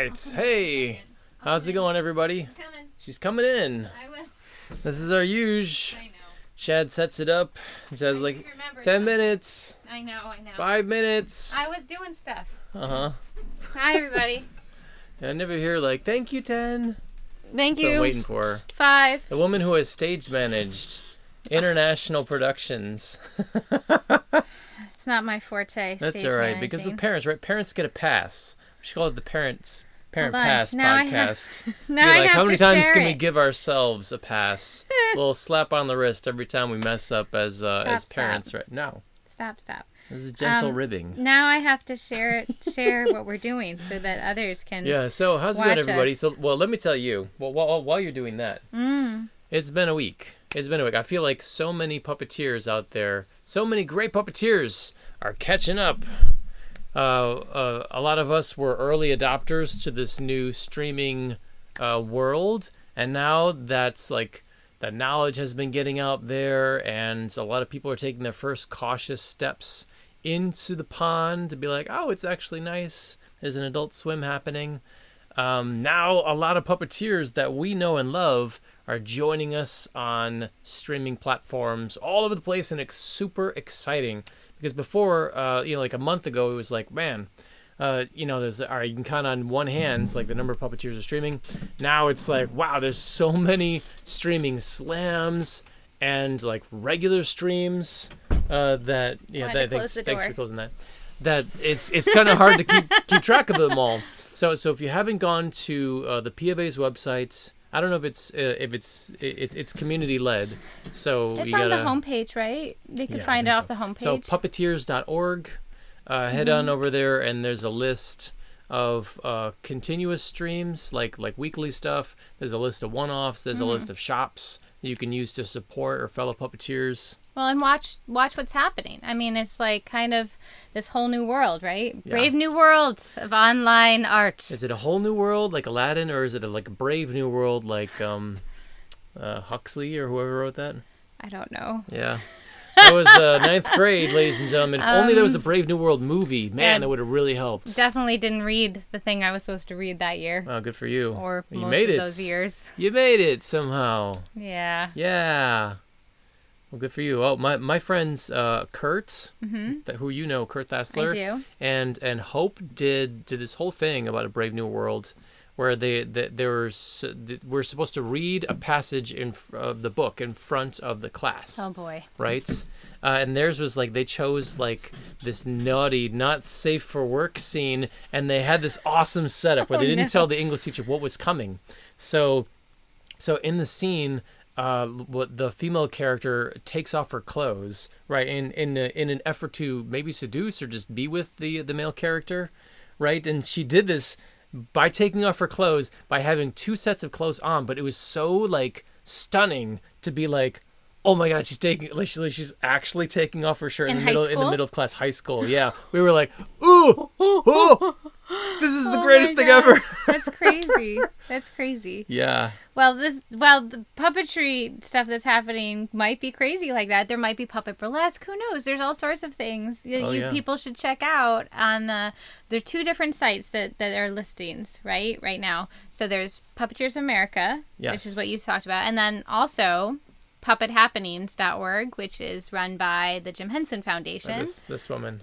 right. Hey. How's it going, everybody? Coming. She's coming in. I will. This is our huge. I know. Chad sets it up. He says, I like, just remembered 10 something. minutes, I know. 5 minutes. I was doing stuff. Uh-huh. Hi, everybody. I never hear, like, thank you, 10. Thank So I'm you. waiting for her. 5. The woman who has stage managed international productions. It's not my forte. That's stage all right, because managing. we're parents, right? Parents get a pass. We should call it the Parent Hold on. Pass Now I podcast. have- Be Now I like, have how many to times share can we it. give ourselves a pass? A little slap on the wrist every time we mess up as parents, right? No. Stop. This is gentle ribbing. Now I have to share what we're doing so that others can. Yeah, so how's it Watch going, everybody? us. So, well, let me tell you, while you're doing that, it's been a week. I feel like so many puppeteers out there, so many great puppeteers are catching up. A lot of us were early adopters to this new streaming world, and now that's like the knowledge has been getting out there, and a lot of people are taking their first cautious steps into the pond to be like, oh, it's actually nice. There's an Adult Swim happening. Now a lot of puppeteers that we know and love are joining us on streaming platforms all over the place, and it's super exciting. Because before, like a month ago, it was like, man, there's all right, you can count on one hand like the number of puppeteers are streaming. Now it's like, wow, there's so many streaming slams and like regular streams that thanks for closing that. That it's kind of hard to keep track of them all. So if you haven't gone to the P of A's website, I don't know if it's community led. So It's you on gotta, the homepage, right? You can I find it think off so. the homepage. So puppeteers.org. Head on over there, and there's a list of continuous streams, like weekly stuff. There's a list of one-offs. There's a list of shops you can use to support our fellow puppeteers. Well, and watch what's happening. I mean, it's like kind of this whole new world, right? Yeah. Brave new world of online art. Is it a whole new world like Aladdin, or is it like a brave new world like Huxley or whoever wrote that? I don't know. Yeah. That was ninth grade, ladies and gentlemen. If only there was a Brave New World movie. Man, yeah, that would have really helped. Definitely didn't read the thing I was supposed to read that year. Oh, good for you. Or you most made of it. those years. You made it somehow. Yeah. Yeah. Well, good for you. Oh, my friends, Kurt, who you know, Kurt Thessler, I do. and Hope did this whole thing about a Brave New World, where we're supposed to read a passage of the book in front of the class. Oh boy. Right? And theirs was like they chose like this naughty, not safe for work scene, and they had this awesome setup where they didn't tell the English teacher what was coming. So in the scene, what the female character takes off her clothes, right, in an effort to maybe seduce or just be with the male character, right? And she did this by taking off her clothes, by having two sets of clothes on, but it was so like stunning to be like, oh my God, she's actually taking off her shirt in the middle of class, high school. Yeah, we were like, ooh, this is the greatest thing ever. That's crazy. That's crazy. Yeah. Well, the puppetry stuff that's happening might be crazy like that. There might be puppet burlesque. Who knows? There's all sorts of things that people should check out on there are two different sites that are listings right now. So there's Puppeteers America, which is what you talked about, and then also puppethappenings.org, which is run by the Jim Henson Foundation. This woman.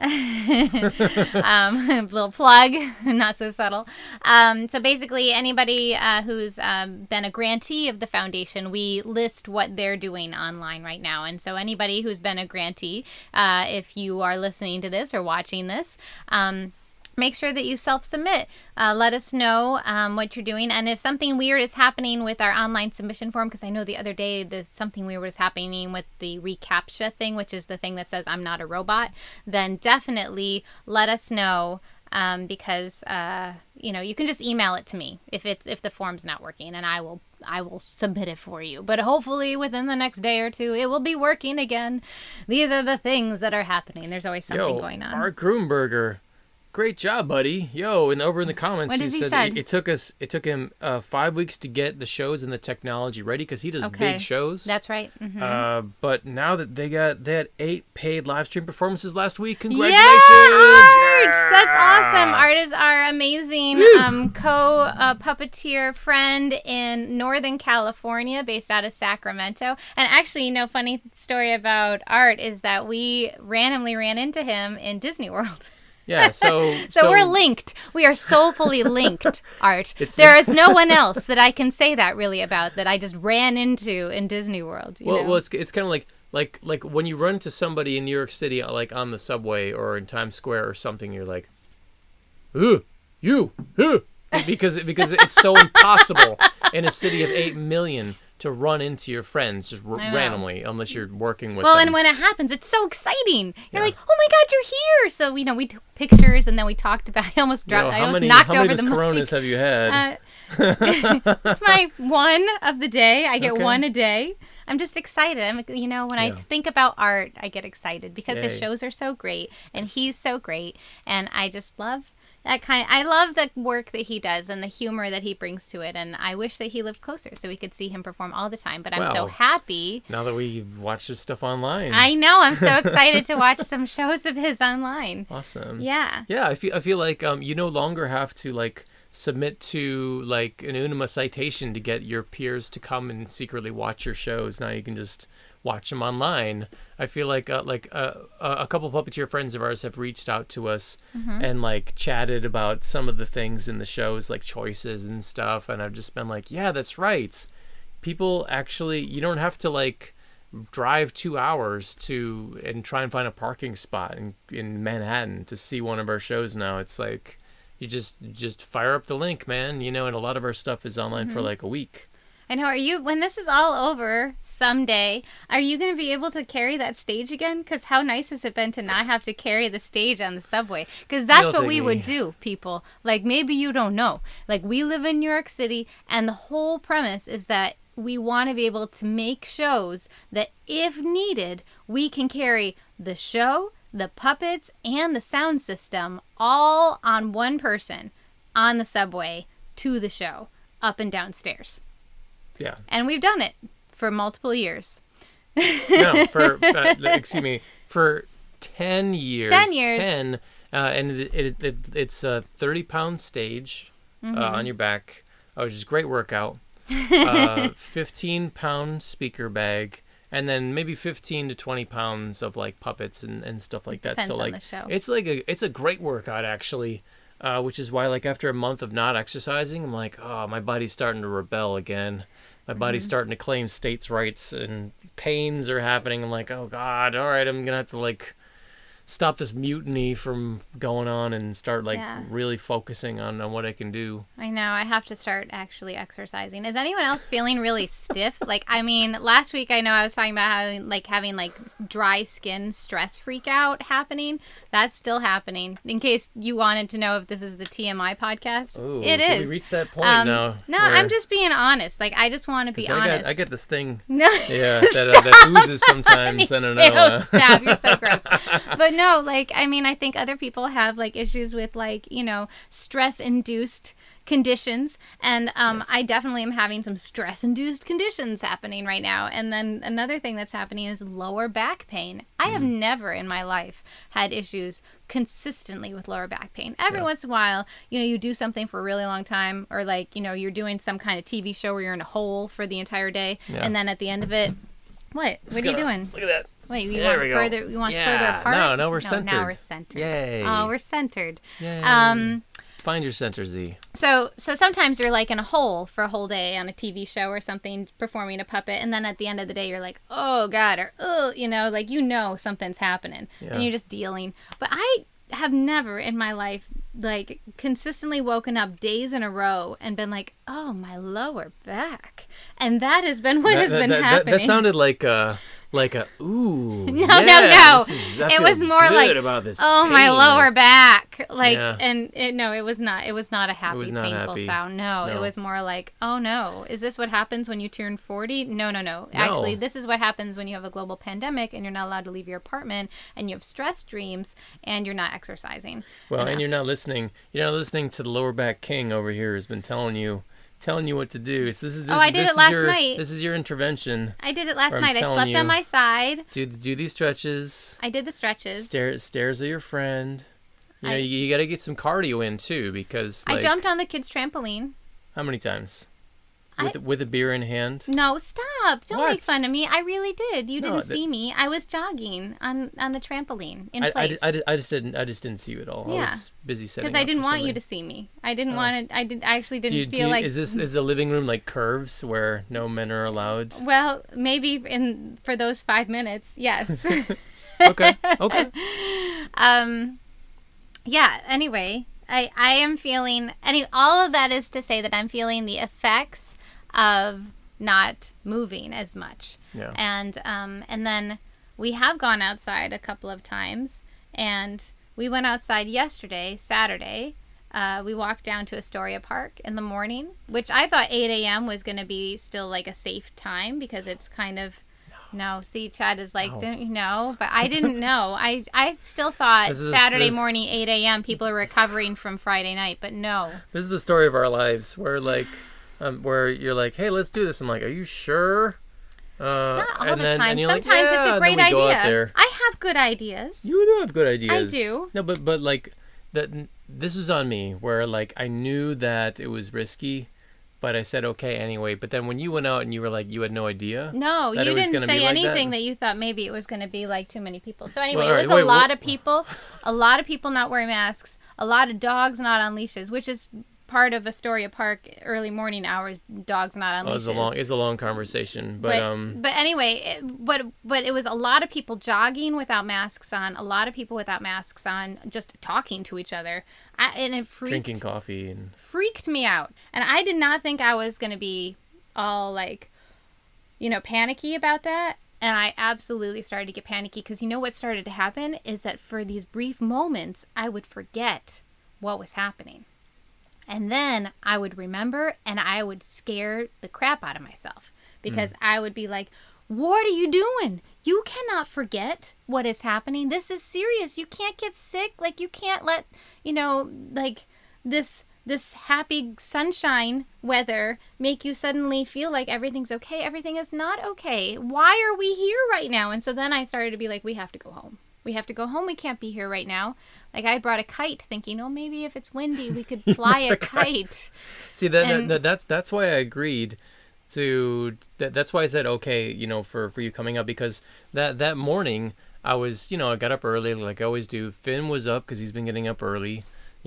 Little plug, not so subtle. So basically, anybody who's been a grantee of the foundation, we list what they're doing online right now. And so anybody who's been a grantee, if you are listening to this or watching this, make sure that you self-submit. Let us know what you're doing. And if something weird is happening with our online submission form, because I know the other day something weird was happening with the reCAPTCHA thing, which is the thing that says I'm not a robot, then definitely let us know. Because you can just email it to me if the form's not working, and I will submit it for you. But hopefully within the next day or two, it will be working again. These are the things that are happening. There's always something going on. Art Grunberger. great job, buddy. Yo, and over in the comments, What he has he said said? it took him 5 weeks to get the shows and the technology ready because he does big shows. That's right. Mm-hmm. But now that they had 8 paid live stream performances last week, congratulations! Yeah, Art! That's awesome. Art is our amazing co-puppeteer friend in Northern California, based out of Sacramento. And actually, funny story about Art is that we randomly ran into him in Disney World. Yeah, so we're linked. We are soulfully linked, Art. There is no one else that I can say that really about that I just ran into in Disney World. Well, it's kind of like when you run into somebody in New York City, like on the subway or in Times Square or something, you're like, because it's so impossible in a city of 8 million to run into your friends just randomly unless you're working with them. Well, and when it happens, it's so exciting. You're like, oh my God, you're here. So, we took pictures and then we talked about I almost dropped. How many Coronas have you had? It's my one of the day. I get one a day. I'm just excited. When I think about Art, I get excited because his shows are so great and he's so great. And I just love I love the work that he does and the humor that he brings to it, and I wish that he lived closer so we could see him perform all the time. But I'm so happy now that we've watched his stuff online. I know. I'm so excited to watch some shows of his online. Awesome. Yeah. Yeah. I feel like you no longer have to submit to an UNIMA citation to get your peers to come and secretly watch your shows. Now you can just watch them online. I feel like a couple puppeteer friends of ours have reached out to us and chatted about some of the things in the shows, like choices and stuff, and I've just been like, yeah, that's right. People actually, you don't have to drive 2 hours and try and find a parking spot in Manhattan to see one of our shows now. It's like you just fire up the link, man, and a lot of our stuff is online for a week. I know. When this is all over someday, are you going to be able to carry that stage again? Because how nice has it been to not have to carry the stage on the subway? Because that's what we would do, people. Maybe you don't know. We live in New York City, and the whole premise is that we want to be able to make shows that, if needed, we can carry the show, the puppets, and the sound system all on one person on the subway to the show, up and downstairs. Yeah. And we've done it for multiple years. No, for 10 years. 10 years. 10, and it's a 30-pound stage on your back, which is a great workout. 15-pound speaker bag, and then maybe 15 to 20 pounds of puppets and stuff like that. Depends on the show. It's a great workout actually. Which is why after a month of not exercising, I'm like, oh, my body's starting to rebel again. My body's starting to claim states' rights, and pains are happening. I'm like, oh God, all right, I'm gonna have to stop this mutiny from going on and start really focusing on what I can do. I know. I have to start actually exercising. Is anyone else feeling really stiff? Last week I know I was talking about having dry skin stress freak out happening. That's still happening. In case you wanted to know if this is the TMI podcast, Ooh, it is. We reached that point now. No, I'm just being honest. I just want to be honest. I get this thing. No, that oozes sometimes. I don't know. Stop! You're so gross. But no, I think other people have issues with stress-induced conditions, and yes. I definitely am having some stress-induced conditions happening right now. And then another thing that's happening is lower back pain. I have never in my life had issues consistently with lower back pain. Every once in a while, you do something for a really long time, or you're doing some kind of TV show where you're in a hole for the entire day, and then at the end of it, what are you doing? Look at that. Wait, you want further apart? No, we're centered. Now we're centered. Yay. Oh, we're centered. Yay. Find your center, Z. So sometimes you're in a hole for a whole day on a TV show or something, performing a puppet, and then at the end of the day you're like, oh God, or something's happening, and you're just dealing. But I have never in my life consistently woken up days in a row and been like, oh, my lower back, and that has been what has been happening. That sounded like like a ooh. No. It was more like, about this oh, pain. my lower back. Like, Yeah. and it was not. It was not a happy, was not painful happy. sound. No, it No. was more like, oh no, is this what happens when you turn 40? No. Actually, this is what happens when you have a global pandemic and you're not allowed to leave your apartment and you have stress dreams and you're not exercising. Well, enough. and you're not listening. You're not listening to the lower back king over here who's been telling you what to do. So this is I did it last night. This is your intervention. I did it last Or I'm night. I telling slept you. on my side. Do these stretches. I did the stretches. Stairs are your friend. You know, you got to get some cardio in too, because like, I jumped on the kids' trampoline. how many times? With a beer in hand? No, stop. Don't What? make fun of me. I really did. You No, didn't see me. I was jogging on the trampoline in place. I just didn't see you at all. I Yeah. was busy setting Because I up didn't for want you something. to see me. I didn't want to. I actually didn't Do feel like. is the living room like curves where no men are allowed? Well, maybe for those 5 minutes, yes. Okay. Yeah. Anyway, I am feeling. All of that is to say that I'm feeling the effects of not moving as much. Yeah. And then we have gone outside a couple of times, and we went outside yesterday, Saturday. We walked down to Astoria Park in the morning, which I thought 8 a.m. was going to be still like a safe time because it's kind of. No, see, Chad is like, don't you know? But I didn't know. I still thought Saturday morning, 8 a.m., people are recovering from Friday night, but no. This is the story of our lives where like, where you're like, hey, let's do this. I'm like, are you sure? Not all and the then, time. and you're Sometimes like, yeah, it's a and great then we go out idea. there. I have good ideas. You do have good ideas. I do. No, but like that. This was on me where like I knew that it was risky, but I said okay anyway. But then when you went out and you were like, you had no idea. No, that you it was didn't gonna say be like anything that? that you thought maybe it was going to be like too many people. So anyway, Well, it was all right, a lot of people, a lot of people not wearing masks, a lot of dogs not on leashes, which is part of Astoria Park early morning hours. Dogs not on leashes. It's a long conversation, but anyway, but it was a lot of people jogging without masks on, a lot of people without masks on, just talking to each other, and it drinking coffee and freaked me out. And I did not think I was going to be all like, panicky about that. And I absolutely started to get panicky because what started to happen is that for these brief moments, I would forget what was happening. And then I would remember and I would scare the crap out of myself because I would be like, what are you doing? You cannot forget what is happening. This is serious. You can't get sick. Like, you can't let, like this happy sunshine weather make you suddenly feel like everything's okay. Everything is not okay. Why are we here right now? And so then I started to be like, we have to go home. We have to go home. We can't be here right now. Like, I brought a kite thinking, maybe if it's windy, we could fly a kite. See, that's why I agreed to, that's why I said, okay, for you coming up, because that morning I was, I got up early like I always do. Finn was up because he's been getting up early,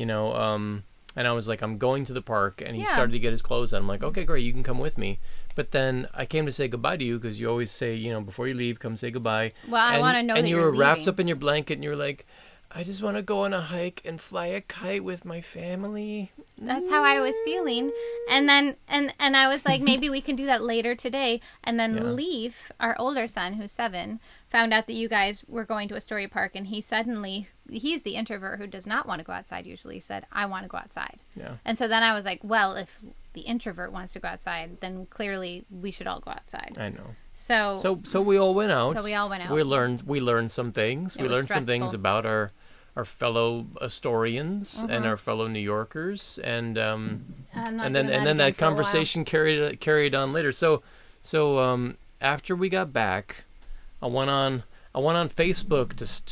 and I was like, I'm going to the park, and he started to get his clothes on. I'm like, okay, great, you can come with me. But then I came to say goodbye to you because you always say, before you leave, come say goodbye. Well, I want to know that and you you're were wrapped leaving. up in your blanket, and you were like, I just want to go on a hike and fly a kite with my family. That's how I was feeling. And then and I was like, maybe we can do that later today. And then Leaf, our older son, who's 7, found out that you guys were going to Astoria Park, and he's the introvert who does not want to go outside usually, said, I want to go outside. Yeah. And so then I was like, well, if the introvert wants to go outside, then clearly we should all go outside. I know. So we all went out. We learned some things. We learned some things about our fellow Astorians and our fellow New Yorkers, and then that conversation carried on later. So after we got back, I went on Facebook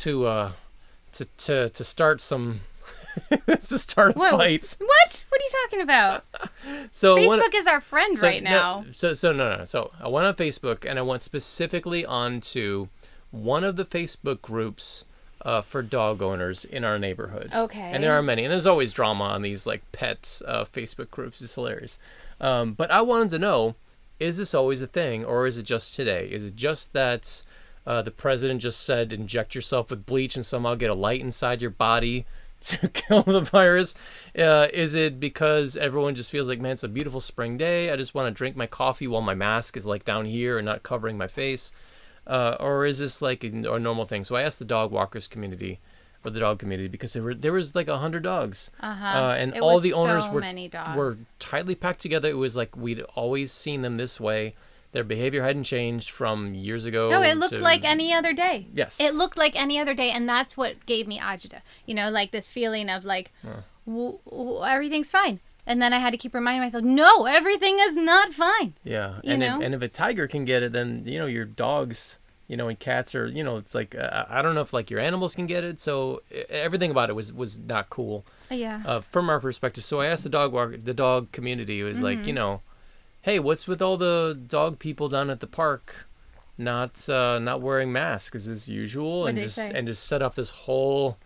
to start some to start a fight. What? What are you talking about? So Facebook is our friend right now. No. So I went on Facebook and I went specifically onto one of the Facebook groups for dog owners in our neighborhood. Okay. And there are many, and there's always drama on these like pet Facebook groups. It's hilarious. But I wanted to know, is this always a thing, or is it just today? Is it just that the president just said inject yourself with bleach and somehow get a light inside your body to kill the virus? Is it because everyone just feels like, man, it's a beautiful spring day, I just want to drink my coffee while my mask is like down here and not covering my face? or is this like a normal thing? So I asked the dog walkers community, or the dog community, because there was like 100 dogs, and It all was the owners so many dogs. were tightly packed together. It was like we'd always seen them this way. Their behavior hadn't changed from years ago. No, it looked like any other day. Yes. It looked like any other day, and that's what gave me agita. Like this feeling of like, everything's fine. And then I had to keep reminding myself, no, everything is not fine. Yeah, You know? and if a tiger can get it, then your dogs, and cats are, it's like I don't know if like your animals can get it. So everything about it was not cool. Yeah. From our perspective. So I asked the dog community. It was like, hey, what's with all the dog people down at the park not wearing masks as usual, What'd and they just say? and just set off this whole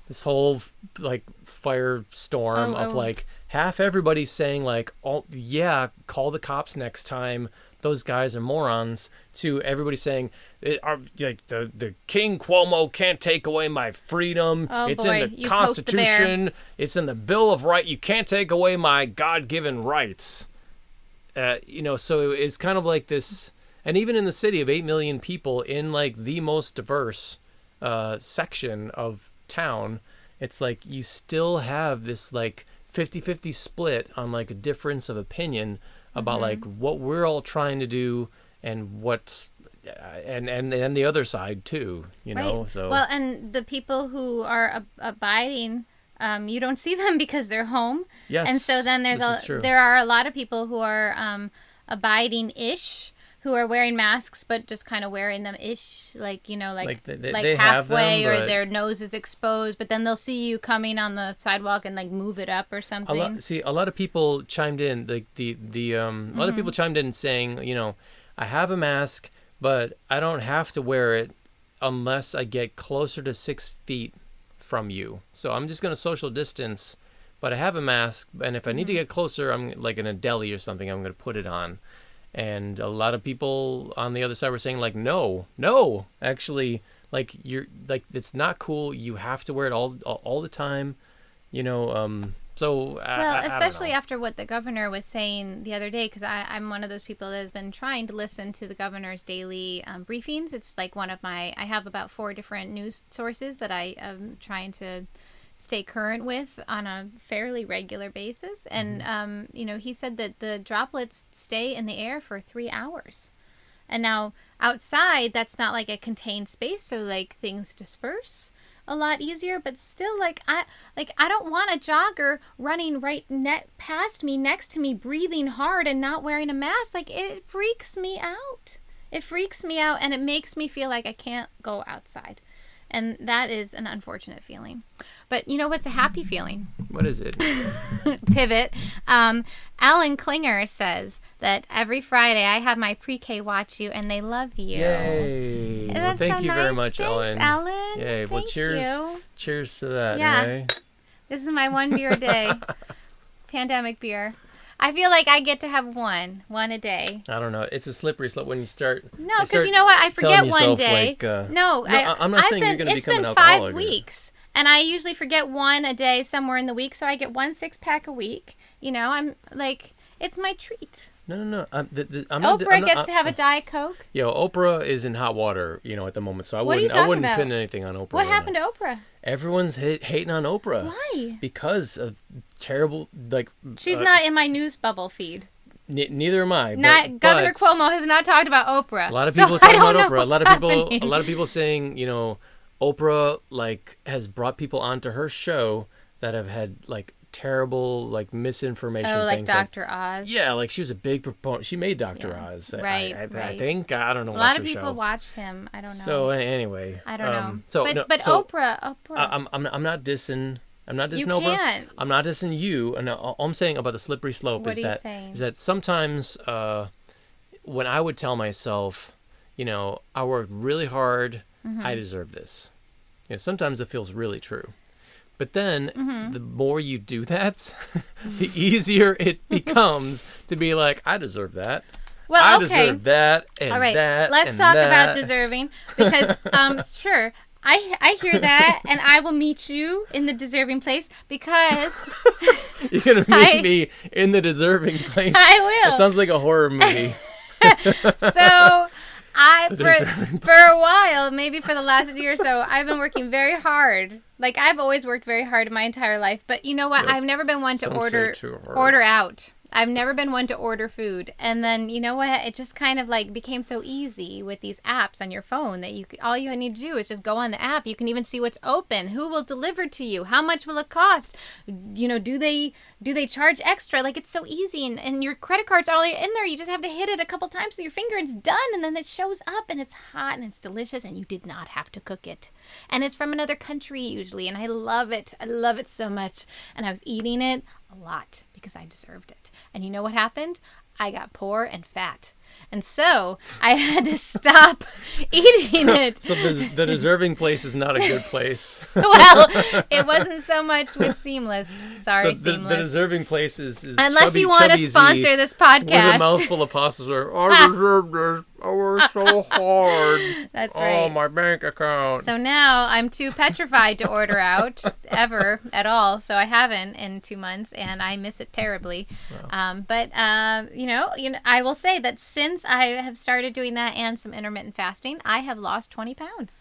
like firestorm of like half everybody saying like, oh yeah, call the cops next time, those guys are morons, to everybody saying like the King Cuomo can't take away my freedom. Oh, it's boy. in the You poked the bear. Constitution. It's in the Bill of Rights. You can't take away my God-given rights. So it's kind of like this, and even in the city of 8 million people, in like the most diverse section of town, it's like you still have this like 50-50 split on like a difference of opinion about like what we're all trying to do and what and the other side too, Right. so Well, and the people who are abiding, you don't see them because they're home. Yes, And so then this is true. there are a lot of people who are abiding-ish, who are wearing masks, but just kind of wearing them ish, like they have halfway, them, or but their nose is exposed. But then they'll see you coming on the sidewalk and like move it up or something. a lot of people chimed in, like a lot of people chimed in saying, I have a mask, but I don't have to wear it unless I get closer to 6 feet from you. So I'm just going to social distance, but I have a mask, and if I need to get closer, I'm like in a deli or something, I'm going to put it on. And a lot of people on the other side were saying like, no, actually, like it's not cool. You have to wear it all the time, So Especially after what the governor was saying the other day, because I'm one of those people that has been trying to listen to the governor's daily briefings. It's like I have about 4 different news sources that I am trying to stay current with on a fairly regular basis. And, he said that the droplets stay in the air for 3 hours. And now outside, that's not like a contained space, so like things disperse a lot easier, but still I don't want a jogger running right past me, next to me, breathing hard and not wearing a mask. Like, it freaks me out. It freaks me out, and it makes me feel like I can't go outside. And that is an unfortunate feeling. But you know what's a happy feeling? What is it? Pivot. Alan Klinger says that every Friday I have my pre-K watch you, and they love you. Yay! That's Well, thank so you very nice. much, Thanks, Alan. Yay! Well, Thank cheers! you. Cheers to that. Yeah. Eh? This is my 1 beer a day. Pandemic beer. I feel like I get to have one a day. I don't know. It's a slippery slope when you start. No, because you know what? I forget telling one yourself, day. like, No, I'm not saying you're going to it's become been an 5 alcoholic. weeks, and I usually forget one a day somewhere in the week, so I get 1 6-pack a week. I'm like, it's my treat. No. Oprah gets to have a Diet Coke. Oprah is in hot water, at the moment. So I What are you wouldn't talking about? pin anything on Oprah. What happened to Oprah? Everyone's hating on Oprah. Why? Because of terrible, like. She's not in my news bubble feed. Neither am I. Governor but Cuomo has not talked about Oprah. A lot of so people talking I don't about know Oprah. what's A lot of people saying, Oprah like has brought people onto her show that have had like terrible like misinformation. Oh, like things. Dr. Oz. Yeah, like she was a big proponent. She made Dr. Oz. Right, I think. I don't know. A lot of people watch him. I don't know. So anyway, I don't know. So Oprah. I'm not dissing. I'm not dissing You Oprah. can't. I'm not dissing you. And all I'm saying about the slippery slope What is are you that saying? sometimes when I would tell myself, I worked really hard, Mm-hmm. I deserve this. Sometimes it feels really true. But then Mm-hmm. the more you do that, the easier it becomes to be like, I deserve that. Well, I okay. deserve that and All right. that. Let's and talk that. about deserving because sure. I hear that, and I will meet you in the deserving place because You're gonna meet me in the deserving place. I will. It sounds like a horror movie. So For a while, maybe for the last year or so, I've been working very hard. Like, I've always worked very hard in my entire life. But you know what? Yep. I've never been one to order out. I've never been one to order food. And then, you know what? It just kind of like became so easy with these apps on your phone that all you need to do is just go on the app. You can even see what's open, who will deliver to you, how much will it cost? You know, do they charge extra? Like, it's so easy. And your credit card's all in there. You just have to hit it a couple times with your finger and it's done. And then it shows up and it's hot and it's delicious and you did not have to cook it. And it's from another country usually. And I love it. I love it so much. And I was eating it a lot because I deserved it. And you know what happened? I got poor and fat. And so I had to stop eating it. So the deserving place is not a good place. Well, it wasn't so much with Seamless. Sorry, so Seamless. The deserving place is unless you want to sponsor this podcast. With a mouthful of pastas where I deserve this. I worked so hard. That's right. Oh, my bank account. So now I'm too petrified to order out ever at all. So I haven't in 2 months, and I miss it terribly. Wow. But you know, I will say that since I have started doing that and some intermittent fasting, I have lost 20 pounds.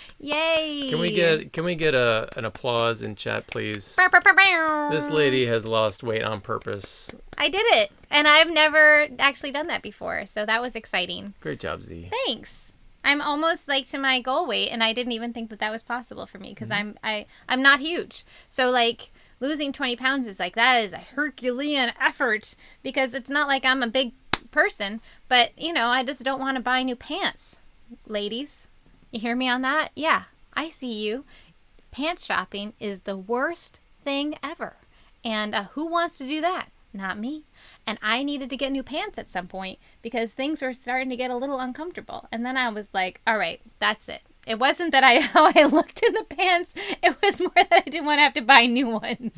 Yay! Can we get an applause in chat, please? Bow, bow, bow, bow. This lady has lost weight on purpose. I did it, and I've never actually done that before, so that was exciting. Great job, Z. Thanks. I'm almost like to my goal weight, and I didn't even think that was possible for me because I'm not huge. So like losing 20 pounds is like, that is a Herculean effort because it's not like I'm a big person, but you know, I just don't want to buy new pants, ladies. You hear me on that? Yeah, I see you. Pants shopping is the worst thing ever. And who wants to do that? Not me. And I needed to get new pants at some point because things were starting to get a little uncomfortable. And then I was like, all right, that's it. It wasn't that how I looked in the pants. It was more that I didn't want to have to buy new ones.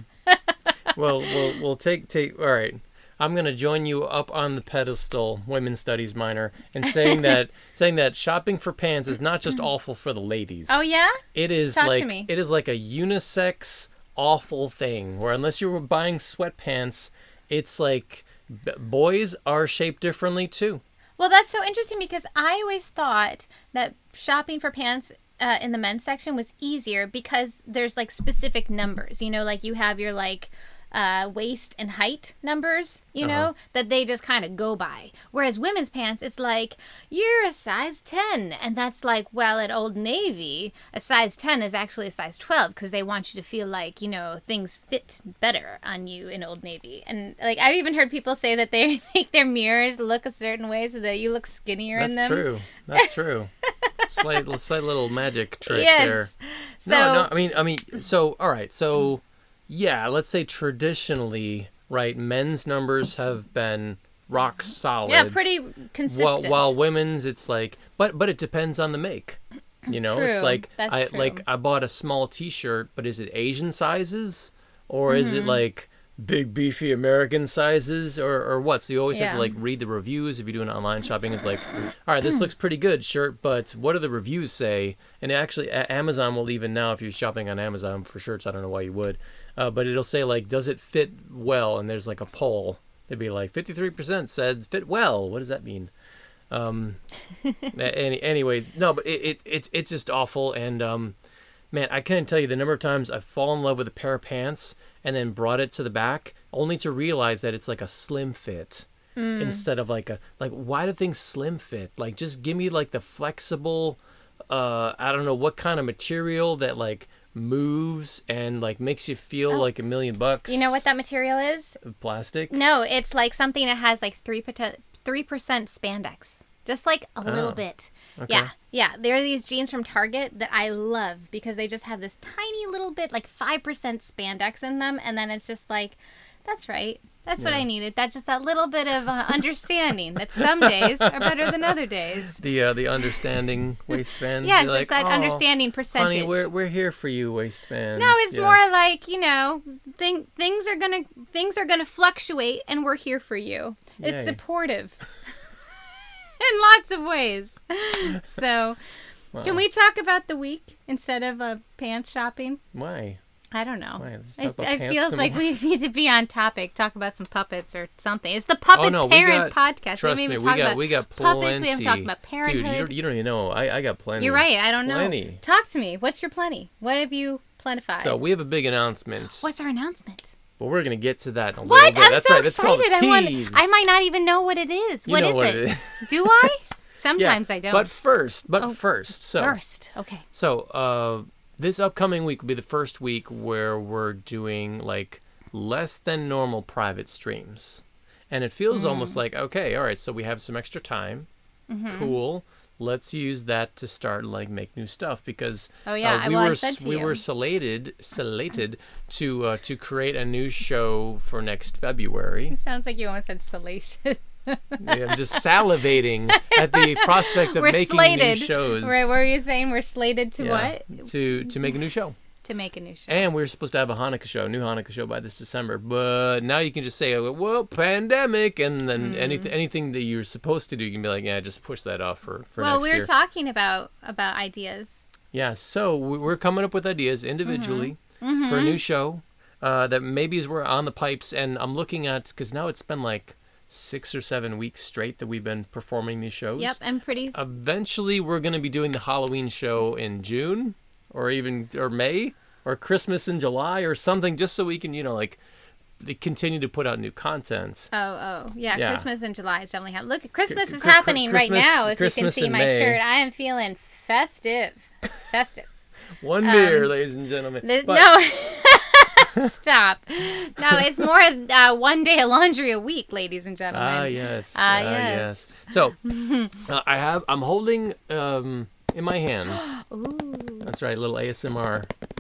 Mm-hmm. Well, we'll take. All right. I'm going to join you up on the pedestal, women's studies minor, and saying that shopping for pants is not just awful for the ladies. Oh yeah? It is Talk like to me. It is like a unisex awful thing where unless you were buying sweatpants, it's like boys are shaped differently too. Well, that's so interesting because I always thought that shopping for pants in the men's section was easier because there's like specific numbers. You know, like you have your like waist and height numbers, you know, that they just kind of go by. Whereas women's pants, it's like, you're a size 10. And that's like, well, at Old Navy, a size 10 is actually a size 12 because they want you to feel like, you know, things fit better on you in Old Navy. And like, I've even heard people say that they make their mirrors look a certain way so that you look skinnier in them. That's true. Slight little magic trick there. So, no, I mean, so, all right, so... Yeah, let's say traditionally, right, men's numbers have been rock solid. Yeah, pretty consistent. While women's, it's like, but it depends on the make. You know, true. It's like True. I bought a small T-shirt, but is it Asian sizes or is it like big beefy American sizes or what? So you always have to like read the reviews if you're doing online shopping. It's like, all right, this looks pretty good shirt, but what do the reviews say? And actually, Amazon will even now, if you're shopping on Amazon for shirts, I don't know why you would. But it'll say, like, does it fit well? And there's, like, a poll. It'd be like, 53% said fit well. What does that mean? Anyways, no, but it's just awful. And, man, I couldn't tell you the number of times I've fallen in love with a pair of pants and then brought it to the back only to realize that it's, like, a slim fit instead of, like, why do things slim fit? Like, just give me, like, the flexible, I don't know what kind of material that, like, moves and like makes you feel like $1,000,000. You know what that material is? Plastic? No, it's like something that has like 3% spandex. Just like a little bit. Okay. Yeah. There are these jeans from Target that I love because they just have this tiny little bit, like 5% spandex in them, and then it's just like, that's right. That's what I needed. That's just that little bit of understanding that some days are better than other days. The understanding waistband. Yes, it's that understanding percentage. Honey, we're here for you, waistband. No, it's more like, you know, things are gonna fluctuate, and we're here for you. Yay. It's supportive in lots of ways. So, Can we talk about the week instead of pants shopping? Why? I don't know. Right, let's talk about It pants feels some like more. we need to be on topic. Talk about some puppets or something. It's the Puppet Parent Podcast. Trust me, we got plenty. puppets. We haven't talked about parenthood. Dude, you don't even know. I got plenty. You're right. I don't know. Plenty. Talk to me. What's your plenty? What have you planified? So we have a big announcement. What's our announcement? But we're gonna get to that in a What? little bit. I'm That's so right. That's called excited. a tease. I might not even know what it is. You What know is what it? it is. Do I? Yeah, Sometimes I don't. But first. So First. Okay. So this upcoming week will be the first week where we're doing like less than normal private streams, and it feels almost like, okay, all right, so we have some extra time. Cool. Let's use that to start like make new stuff because I said to we you. were slated to create a new show for next February. It sounds like you almost said salacious. I'm just salivating at the prospect of We're making slated. new shows. Right? What were you saying? We're slated to what? To make a new show. To make a new show. And we were supposed to have a new Hanukkah show by this December. But now you can just say, well, pandemic, and then anything that you're supposed to do, you can be like, yeah, just push that off for next year. Well, we were talking about ideas. Yeah, so we're coming up with ideas individually for a new show that maybe is we're on the pipes. And I'm looking at, because now it's been like 6 or 7 weeks straight that we've been performing these shows. Yep, and pretty. Eventually, we're going to be doing the Halloween show in June. Or May, or Christmas in July, or something, just so we can, they continue to put out new content. Yeah. Christmas in July is definitely happening. Look, Christmas is Cr- happening right Christmas- now. If Christmas you can see in my May. shirt, I am feeling festive. One beer, ladies and gentlemen. No, stop. No, it's more 1 day of laundry a week, ladies and gentlemen. Yes. Yes. So, I'm holding in my hand. Ooh. That's right, a little ASMR.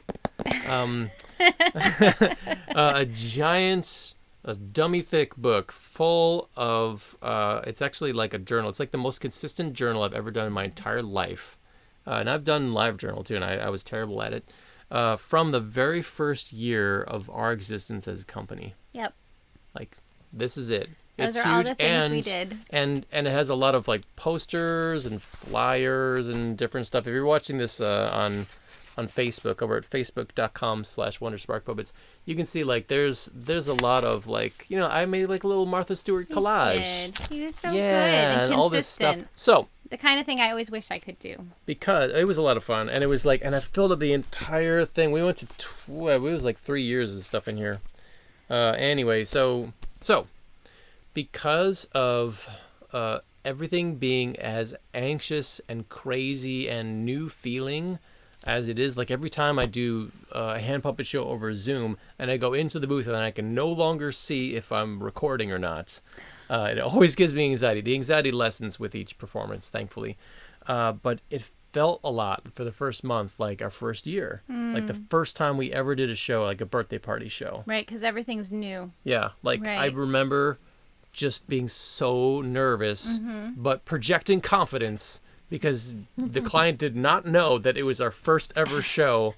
A giant, dummy thick book full of, it's actually like a journal. It's like the most consistent journal I've ever done in my entire life. And I've done live journal too, and I was terrible at it. From the very first year of our existence as a company. Yep. Like, this is it. Those It's are huge, all the things we did. And it has a lot of like posters and flyers and different stuff. If you're watching this on Facebook over at facebook.com/WonderSparkPuppets, you can see like there's a lot of like, I made like a little Martha Stewart collage. He was so Yeah, good and all this stuff. consistent. So The kind of thing I always wish I could do. because it was a lot of fun, and it was like, and I filled up the entire thing. We went to it was like 3 years of stuff in here. Anyway, so because of everything being as anxious and crazy and new feeling as it is, like every time I do a hand puppet show over Zoom and I go into the booth and I can no longer see if I'm recording or not, it always gives me anxiety. The anxiety lessens with each performance, thankfully. But it felt a lot for the first month, like our first year. Like the first time we ever did a show, like a birthday party show. Right, because everything's new. Yeah, like I Right. remember just being so nervous, but projecting confidence because the client did not know that it was our first ever show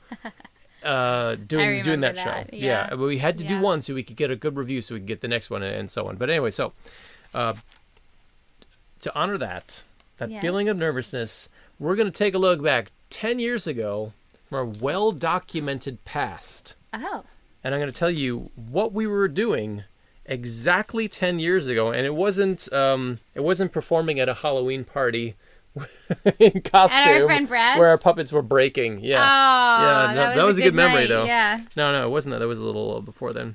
doing that show. that, yeah. But we had to do Yeah. one so we could get a good review so we could get the next one and so on. But anyway, so to honor that Yes. feeling of nervousness, we're going to take a look back 10 years ago from our well-documented past. Oh. And I'm going to tell you what we were doing exactly 10 years ago, and it wasn't performing at a Halloween party in costume friend Brad's? where our puppets were breaking. Yeah. Oh, Yeah, that was a good memory night. though. Yeah. No, it wasn't that. That was a little before then.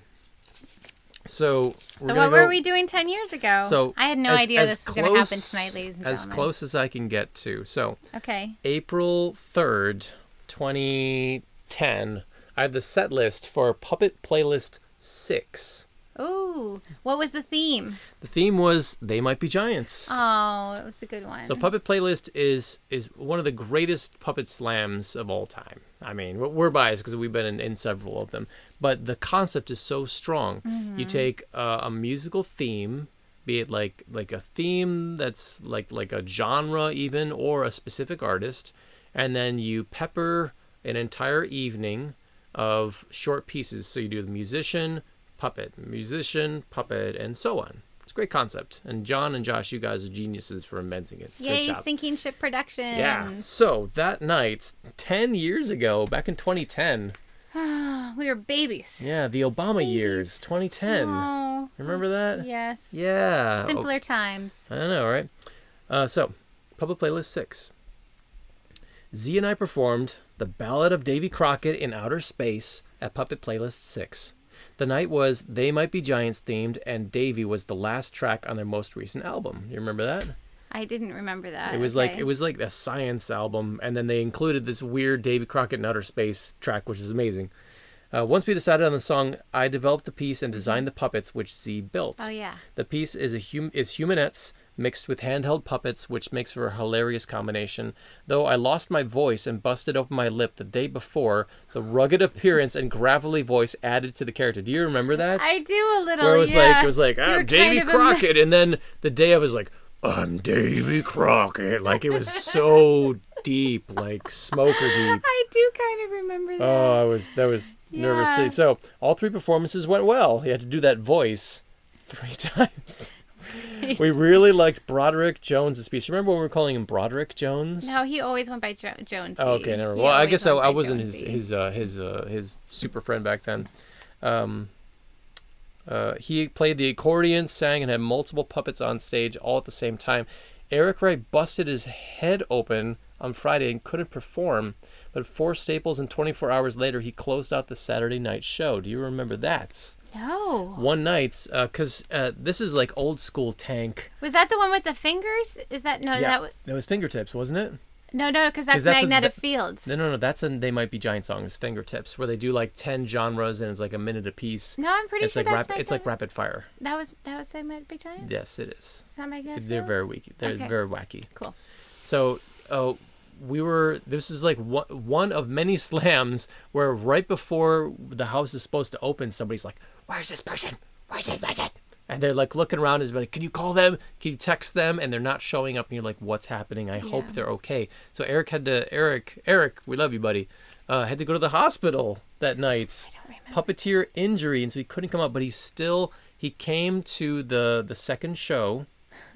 So So what were we doing 10 years ago? So I had no idea this was going to happen tonight, ladies and As gentlemen. close as I can get to. So Okay. April 3rd, 2010, I have the set list for Puppet Playlist 6. Ooh. What was the theme? The theme was They Might Be Giants. Oh, it was a good one. So Puppet Playlist is one of the greatest puppet slams of all time. I mean, we're biased because we've been in several of them. But the concept is so strong. You take a musical theme, be it like a theme that's like a genre even, or a specific artist, and then you pepper an entire evening of short pieces. So you do the musician, puppet, and so on. It's a great concept. And John and Josh, you guys are geniuses for inventing it. Yay, Good job. Sinking Ship Productions. Yeah. So that night, 10 years ago, back in 2010, we were babies. Yeah, the Obama years, 2010. Oh, Remember that? yes. Yeah. Simpler times. I know, right? So, Public Playlist 6. Z and I performed The Ballad of Davy Crockett in Outer Space at Puppet Playlist 6. The night was They Might Be Giants themed, and Davy was the last track on their most recent album. You remember that? I didn't remember that. It was like a science album, and then they included this weird Davy Crockett in Outer Space track, which is amazing. Once we decided on the song, I developed the piece and designed the puppets, which Z built. Oh, yeah. The piece is humanettes mixed with handheld puppets, which makes for a hilarious combination. Though I lost my voice and busted open my lip the day before, the rugged appearance and gravelly voice added to the character. Do you remember that? I do a little, Where it was like, I'm Davy kind of Crockett, and then the day of was like, I'm Davy Crockett. Like, it was so deep, like smoker deep. I do kind of remember that. Oh, that was nervous. Yeah. So all 3 performances went well. He had to do that voice 3 times. We really liked Broderick Jones' speech. Remember when we were calling him Broderick Jones? No, he always went by Jonesy. Oh, okay, never. He Well, I always guess went I by wasn't Jonesy. his super friend back then. He played the accordion, sang, and had multiple puppets on stage all at the same time. Eric Wright busted his head open on Friday and couldn't perform, but 4 staples and 24 hours later, he closed out the Saturday night show. Do you remember that? No. One night, because this is like old school Tank. Was that the one with the fingers? Is that no? Yeah, that was Fingertips, wasn't it? No, because that's 'Cause that's Magnetic Fields. No. That's They Might Be Giant songs, Fingertips, where they do like 10 genres and it's like a minute a piece. No, I'm pretty It's sure like that's it's like rapid fire. That was They Might Be Giants? Yes, it is. Is that Magnetic They're Fields? very weak. They're Okay. very wacky. Cool. So, this is like one of many slams where right before the house is supposed to open, somebody's like, "Where's this person? Where's this person?" And they're like looking around and like, "Can you call them? Can you text them?" And they're not showing up. And you're like, "What's happening? I hope they're okay." So Eric, we love you, buddy. Had to go to the hospital that night. I don't remember. Puppeteer injury, and so he couldn't come out. But he came to the second show.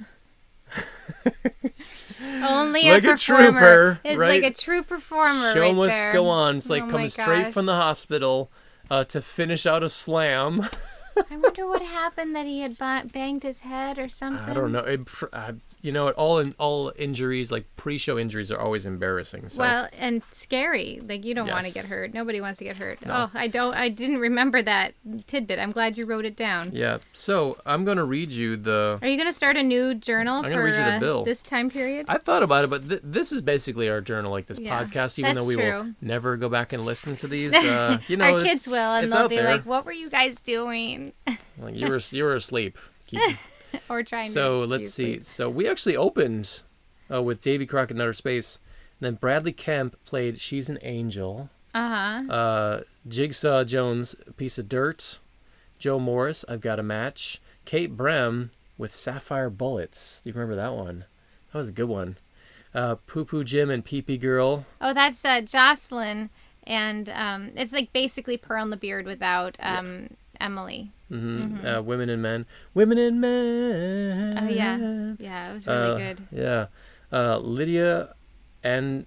Only Like a a performer. trooper, It's right? like a true performer. Show right must there. go on. It's like Oh my coming straight gosh. from the hospital to finish out a slam. I wonder what happened, that he had banged his head or something. I don't know. All injuries, like pre-show injuries, are always embarrassing. So. Well, and scary. Like, you don't want to Yes. get hurt. Nobody wants to get hurt. No. Oh, I didn't remember that tidbit. I'm glad you wrote it down. Yeah. So I'm gonna read you the. Are you going to start a new journal gonna for read you the bill. this time period? I thought about it, but this is basically our journal, like this Yeah, podcast. Even that's though we will true. never go back and listen to these, Our it's- kids will, and it's they'll out be there. like, "What were you guys doing?" Like you were asleep. Or trying So to. let's see. So we actually opened with Davy Crockett in Outer Space. And then Bradley Kemp played She's an Angel. Jigsaw Jones, Piece of Dirt. Joe Morris, I've Got a Match. Kate Brem with Sapphire Bullets. Do you remember that one? That was a good one. Poo Poo Jim and Pee Pee Girl. Oh, that's Jocelyn, and it's like basically Pearl and the Beard without Emily. Mm-hmm. Women and Men. Women and Men. Oh yeah, it was really good. Yeah. Lydia and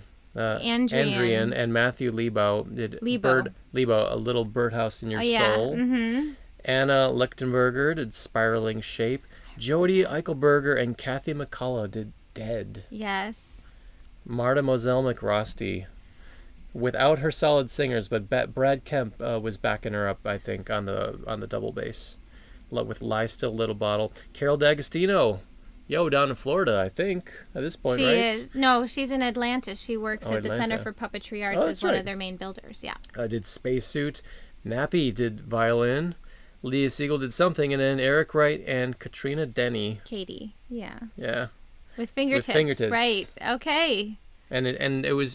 Andrian and Matthew Lebo did Lebo. A Little Birdhouse in Your Soul. Mm-hmm. Anna Lichtenberger did Spiraling Shape. Jodie Eichelberger and Kathy McCullough did Dead. Yes. Marta Moselle McRosty, without her solid singers, but Brad Kemp was backing her up, I think, on the double bass, with Lie Still Little Bottle. Carol D'Agostino, down in Florida, I think, at this point, She right? is. No, she's in Atlanta. She works at the Center Atlanta. for Puppetry Arts Oh, as that's one right. of their main builders. Yeah. Did Spacesuit. Nappy did violin. Leah Siegel did something, and then Eric Wright and Katrina Denny. Katie. Yeah. Yeah. With fingertips. fingertips. Right. Okay. And it was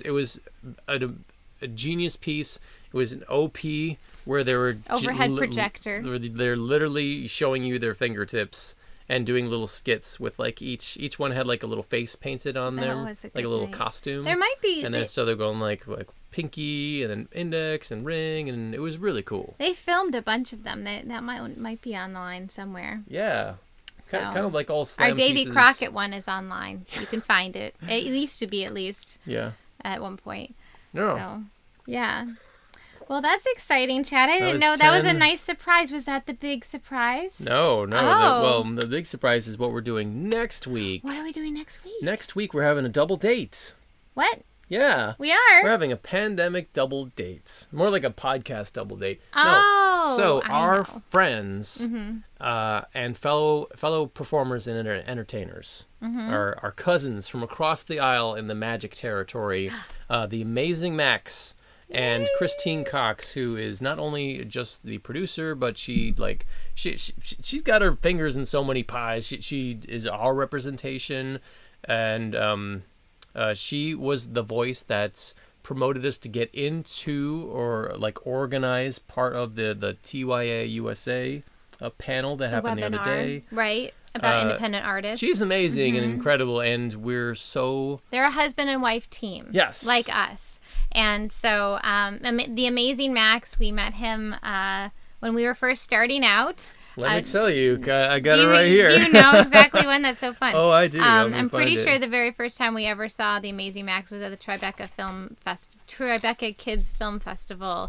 a genius piece. It was an OP where they were Overhead projector. Where they're literally showing you their fingertips and doing little skits with like each one had like a little face painted on That them, was a like a good little night. costume. There might be. And then so they're going like pinky and then index and ring, and it was really cool. They filmed a bunch of them. That might be online somewhere. Yeah. So, Kind of like all slam our Davy pieces. Crockett one is online. You can find it. It used to be, at least, Yeah. at one point. No. So, yeah. Well, that's exciting, Chad. I didn't know. That was a nice surprise. Was that the big surprise? No. Oh. The big surprise is what we're doing next week. What are we doing next week? Next week, we're having a double date. What? Yeah. We are? We're having a pandemic double date. More like a podcast double date. Oh. No. So our know. friends and fellow performers and entertainers, our cousins from across the aisle in the magic territory, the amazing Max and Christine Cox, who is not only just the producer, but she's got her fingers in so many pies. She is our representation, and she was the voice that's promoted us to get into or like organize part of the TYA USA panel that happened the other day. Right. About independent artists. She's amazing and incredible, and we're so... They're a husband and wife team. Yes. Like us. And so the amazing Max, we met him when we were first starting out. Let me tell you, I got it right here. Do you know exactly when? That's so fun. Oh, I do. I'm pretty sure the very first time we ever saw the amazing Max was at the Tribeca Kids Film Festival.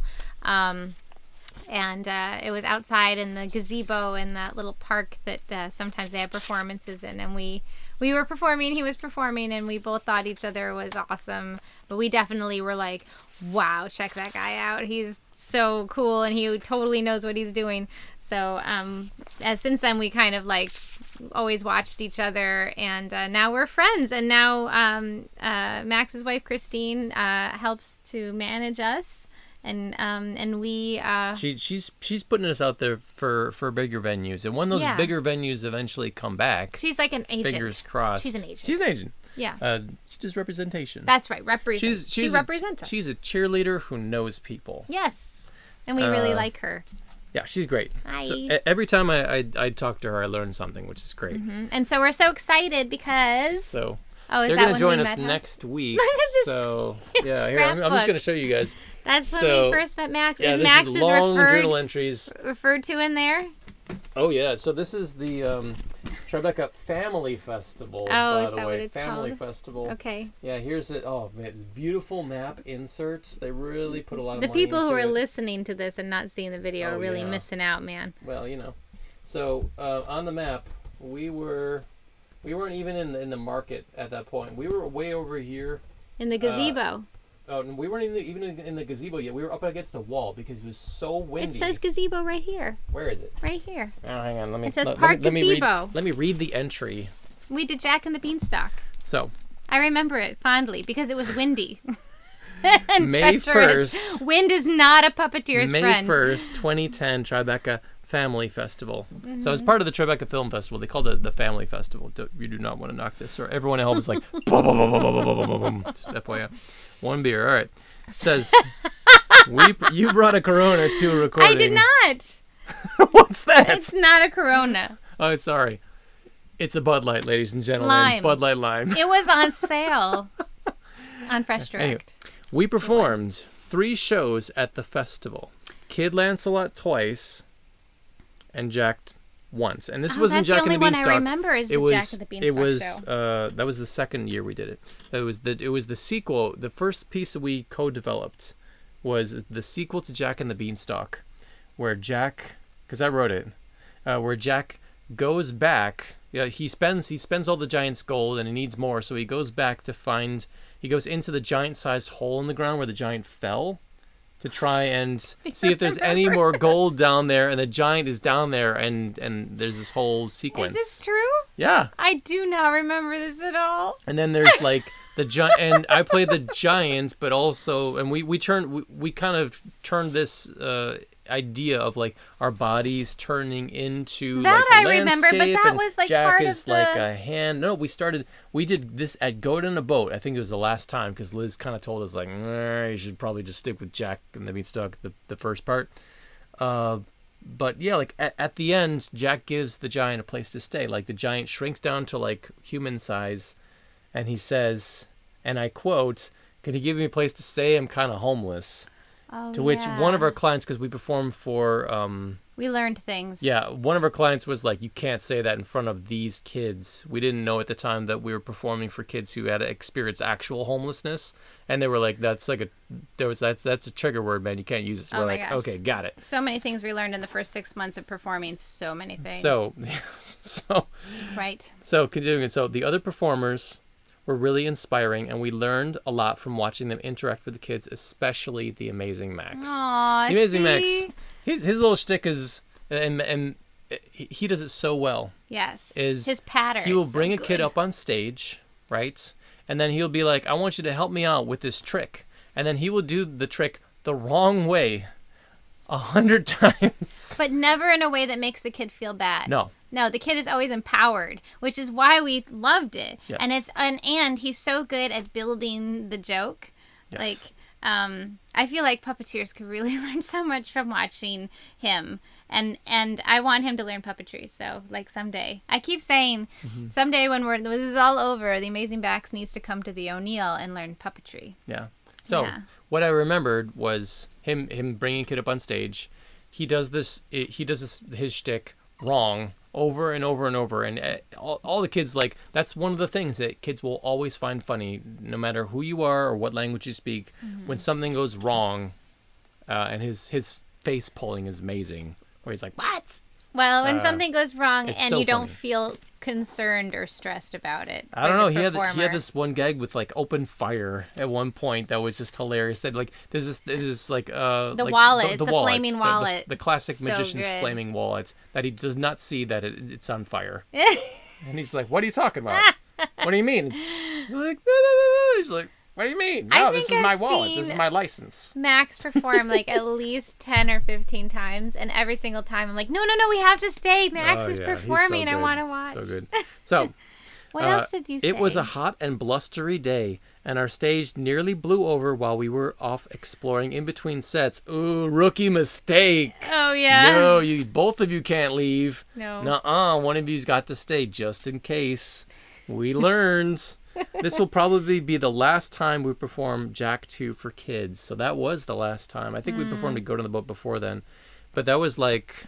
And it was outside in the gazebo in that little park that sometimes they have performances in. And we were performing, he was performing, and we both thought each other was awesome. But we definitely were like, wow, check that guy out. He's so cool, and he totally knows what he's doing. So since then, we kind of like always watched each other, and now we're friends. And now Max's wife, Christine, helps to manage us. And we she's putting us out there for bigger venues, and when those bigger venues eventually come back, she's like an agent. Fingers crossed. She's an agent. She's an agent. Yeah. She does representation. That's right. She represents us. She's a cheerleader who knows people. Yes, and we really like her. Yeah, she's great. Hi. So, every time I talk to her, I learn something, which is great. And so we're so excited because. They're going to join us next week. So, yeah, here, I'm just going to show you guys. That's when we first met Max. Yeah, Max is long referred, journal entries. Referred to in there? Oh, yeah. So this is the Tribeca Family Festival, by the way. Family Festival. Okay. Yeah, here's it. Oh, man, it's beautiful map inserts. They really put a lot of money into it. The people who are it. Listening to this and not seeing the video are really missing out, man. Well, you know. So, on the map, we weren't even in the market at that point. We were way over here. In the gazebo. We weren't even in the gazebo yet. We were up against the wall because it was so windy. It says gazebo right here. Where is it? Right here. Oh, hang on. It says Park Gazebo. Let me read the entry. We did Jack and the Beanstalk. So. I remember it fondly because it was windy. and May 1st. Wind is not a puppeteer's friend. May 1st, 2010, Tribeca Family Festival. So as part of the Tribeca Film Festival, they called it the Family Festival. You do not want to knock this, or everyone at home is like, boom, boom, boom, boom, boom, boom, boom, boom. FYI. One beer. All right. It says, you brought a Corona to a recording. I did not. What's that? It's not a Corona. Oh, sorry. It's a Bud Light, ladies and gentlemen. Lime. Bud Light Lime. It was on sale on Fresh Direct. Anyway, we performed 3 shows at the festival. Kid Lancelot twice and Jack once. And this wasn't Jack and the Beanstalk. That's the only one I remember is the Jack and the Beanstalk show. That was the second year we did it. It was the sequel. The first piece that we co-developed was the sequel to Jack and the Beanstalk, where Jack, because I wrote it, where Jack goes back. Yeah, he spends all the giant's gold and he needs more, so he goes back to find. He goes into the giant-sized hole in the ground where the giant fell, to try and see if there's any more gold down there, and the giant is down there, and there's this whole sequence. Is this true? Yeah. I do not remember this at all. And then there's like the giant, and I played the giant, but also, and we kind of turned this idea of like our bodies turning into that like a I remember, but that was like Jack part is of the like a hand. No, we did this at Goat in a Boat. I think it was the last time because Liz kind of told us like, you should probably just stick with Jack and the Beanstalk, the first part. But yeah, like at the end, Jack gives the giant a place to stay. Like the giant shrinks down to like human size, and he says, and I quote, "Could you give me a place to stay? I'm kind of homeless." Oh, to which one of our clients, because we perform for We learned things. Yeah, one of our clients was like, you can't say that in front of these kids. We didn't know at the time that we were performing for kids who had experienced actual homelessness. And they were like, that's a trigger word, man. You can't use it. So we're like, gosh. Okay, got it. So many things we learned in the first 6 months of performing. So many things. Right. So continuing. So the other performers were really inspiring, and we learned a lot from watching them interact with the kids, especially the Amazing Max. Aww, the Amazing Max. His little shtick is, and he does it so well. Yes. Is his pattern. He will bring a kid up on stage, right? And then he'll be like, I want you to help me out with this trick. And then he will do the trick the wrong way 100 times. But never in a way that makes the kid feel bad. No, the kid is always empowered, which is why we loved it. Yes. And he's so good at building the joke. Yes. Like, I feel like puppeteers could really learn so much from watching him. And I want him to learn puppetry. So, like, someday. I keep saying, someday when this is all over, the Amazing Max needs to come to the O'Neill and learn puppetry. Yeah. So, what I remembered was him bringing a kid up on stage. He does his shtick wrong over and over and over. And all the kids, like, that's one of the things that kids will always find funny, no matter who you are or what language you speak. When something goes wrong, and his face pulling is amazing. Where he's like, what? Well, when something goes wrong and so you don't funny. Feel concerned or stressed about it. I don't know. He had this one gag with like open fire at one point that was just hilarious. That like there's this like the like, wallet, the wallets, flaming wallet, the classic so magician's good. flaming wallets that he does not see that it's on fire. And he's like, "What are you talking about? What do you mean?" You're like, no. He's like, "What do you mean? No, this is my wallet. This is my license." Max perform like at least 10 or 15 times, and every single time I'm like, no, we have to stay. Max is performing. So I want to watch. So good. So, what else did you say? It was a hot and blustery day, and our stage nearly blew over while we were off exploring in between sets. Ooh, rookie mistake. Oh, yeah. No, both of you can't leave. No. Nuh-uh, one of you's got to stay just in case. We learned. This will probably be the last time we perform Jack 2 for kids. So that was the last time. I think we performed a Goat on the Boat before then. But that was like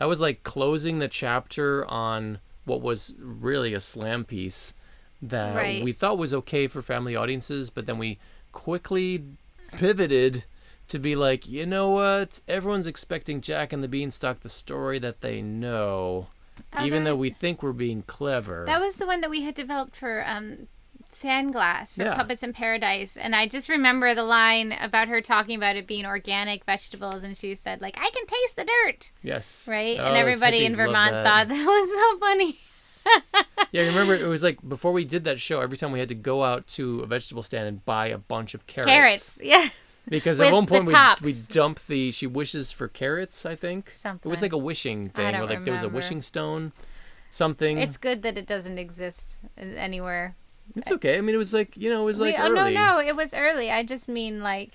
closing the chapter on what was really a slam piece that we thought was okay for family audiences, but then we quickly pivoted to be like, you know what? Everyone's expecting Jack and the Beanstalk, the story that they know, even though we think we're being clever. That was the one that we had developed for Sandglass for Puppets in Paradise, and I just remember the line about her talking about it being organic vegetables, and she said like, I can taste the dirt. Yes. Right? And everybody in Vermont thought that was so funny. Yeah, remember it was like before we did that show, every time we had to go out to a vegetable stand and buy a bunch of carrots. Yeah. Because at one point we dumped she wishes for carrots, I think. Something. It was like a wishing thing where like there was a wishing stone, something. It's good that it doesn't exist anywhere. It's okay. I mean, it was like, it was like early. No, it was early. I just mean like,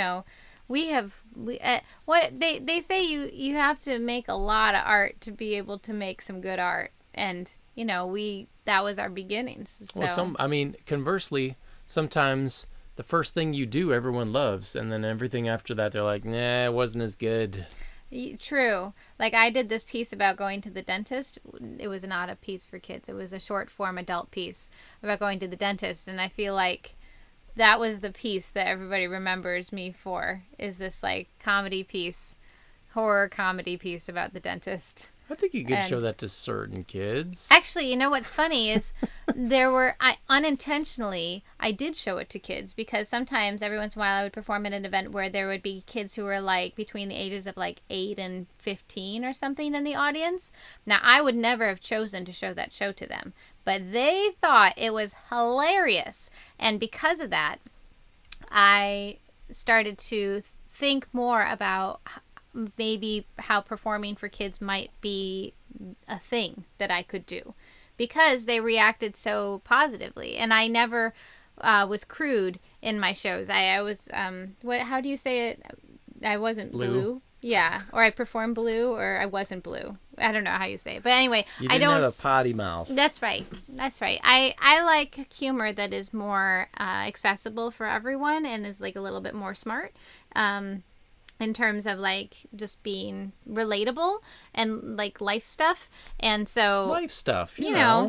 what they say you have to make a lot of art to be able to make some good art, and that was our beginnings. So. Well, conversely, sometimes the first thing you do everyone loves, and then everything after that they're like, nah, it wasn't as good. True. Like I did this piece about going to the dentist. It was not a piece for kids. It was a short form adult piece about going to the dentist. And I feel like that was the piece that everybody remembers me for, is this like horror comedy piece about the dentist. I think you could show that to certain kids. Actually, what's funny is unintentionally, I did show it to kids, because sometimes every once in a while I would perform at an event where there would be kids who were like between the ages of like 8 and 15 or something in the audience. Now, I would never have chosen to show that show to them, but they thought it was hilarious. And because of that, I started to think more about maybe how performing for kids might be a thing that I could do, because they reacted so positively. And I never was crude in my shows. I was how do you say it? I wasn't blue. Yeah, or I performed blue, or I wasn't blue. I don't know how you say it, but anyway, I don't have a potty mouth. That's right. I like humor that is more accessible for everyone and is like a little bit more smart. in terms of like just being relatable and like life stuff. And so Life stuff, you know.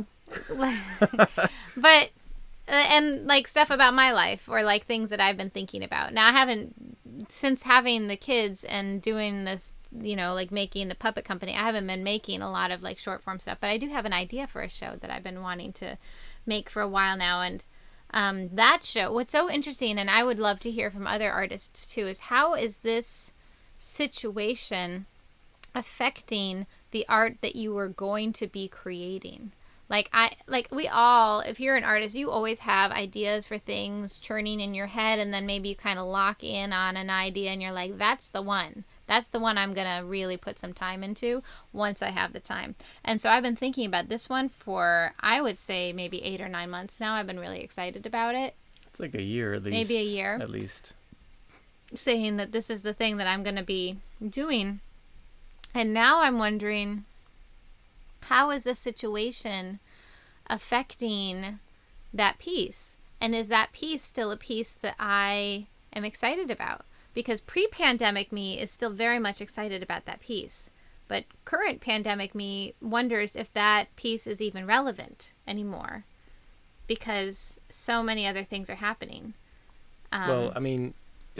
But and like stuff about my life or like things that I've been thinking about. Now I haven't, since having the kids and doing this, you know, like making the puppet company, I haven't been making a lot of like short form stuff, but I do have an idea for a show that I've been wanting to make for a while now. And that show, what's so interesting, and I would love to hear from other artists too, is how is this situation affecting the art that you were going to be creating? Like we all, if you're an artist, you always have ideas for things churning in your head, and then maybe you kind of lock in on an idea and you're like, that's the one I'm gonna really put some time into once I have the time. And so I've been thinking about this one for, I would say, maybe 8 or 9 months now. I've been really excited about it. It's like a year at least. Maybe a year. At least. Saying that this is the thing that I'm gonna be doing. And now I'm wondering, how is this situation affecting that piece? And is that piece still a piece that I am excited about? Because pre-pandemic me is still very much excited about that piece. But current pandemic me wonders if that piece is even relevant anymore. Because so many other things are happening. Well, I mean,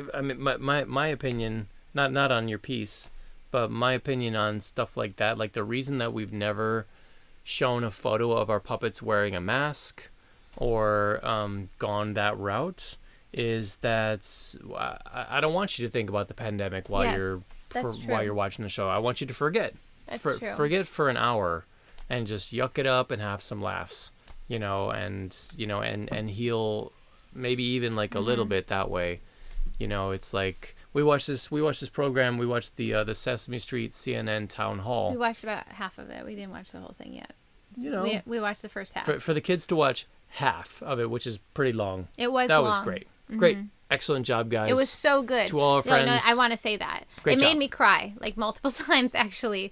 my opinion, not on your piece, but my opinion on stuff like that, like the reason that we've never shown a photo of our puppets wearing a mask or gone that route is that I don't want you to think about the pandemic while you're watching the show. I want you to forget. That's true. Forget for an hour and just yuck it up and have some laughs, and heal maybe even like a little bit that way. It's like we watched this program. We watched the Sesame Street CNN town hall. We watched about half of it. We didn't watch the whole thing yet. We watched the first half. For the kids to watch half of it, which is pretty long. It was That long. was great. Mm-hmm. Great. Excellent job, guys. It was so good. To all our friends. No, I want to say that. Great it job. made me cry, like multiple times, actually.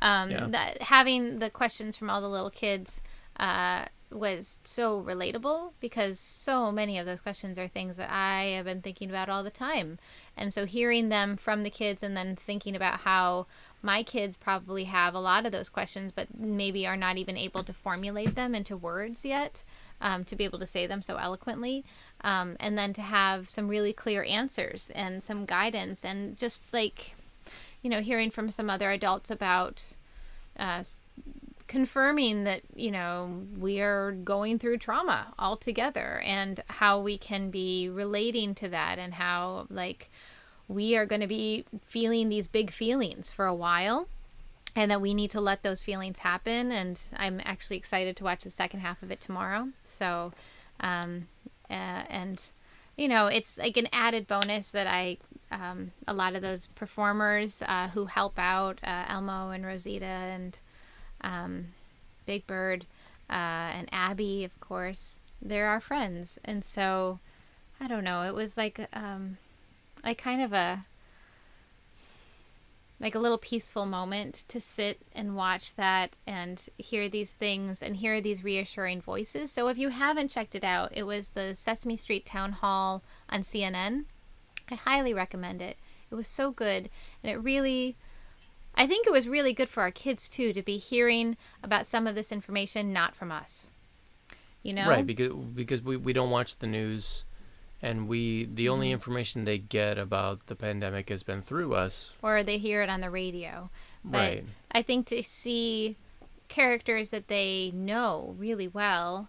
Having the questions from all the little kids was so relatable, because so many of those questions are things that I have been thinking about all the time. And so hearing them from the kids and then thinking about how my kids probably have a lot of those questions, but maybe are not even able to formulate them into words yet, to be able to say them so eloquently. And then to have some really clear answers and some guidance, and just like, hearing from some other adults about confirming that, we are going through trauma all together, and how we can be relating to that, and how like we are going to be feeling these big feelings for a while, and that we need to let those feelings happen. And I'm actually excited to watch the second half of it tomorrow. So, it's like an added bonus that a lot of those performers who help out, Elmo and Rosita and Big Bird and Abby, of course, they're our friends. And so, I don't know, it was like kind of a little peaceful moment to sit and watch that and hear these things and hear these reassuring voices. So if you haven't checked it out, it was the Sesame Street Town Hall on CNN. I highly recommend it. It was so good. And I think it was really good for our kids too, to be hearing about some of this information not from us. Right, because we don't watch the news. And the only information they get about the pandemic has been through us. Or they hear it on the radio. But right. I think to see characters that they know really well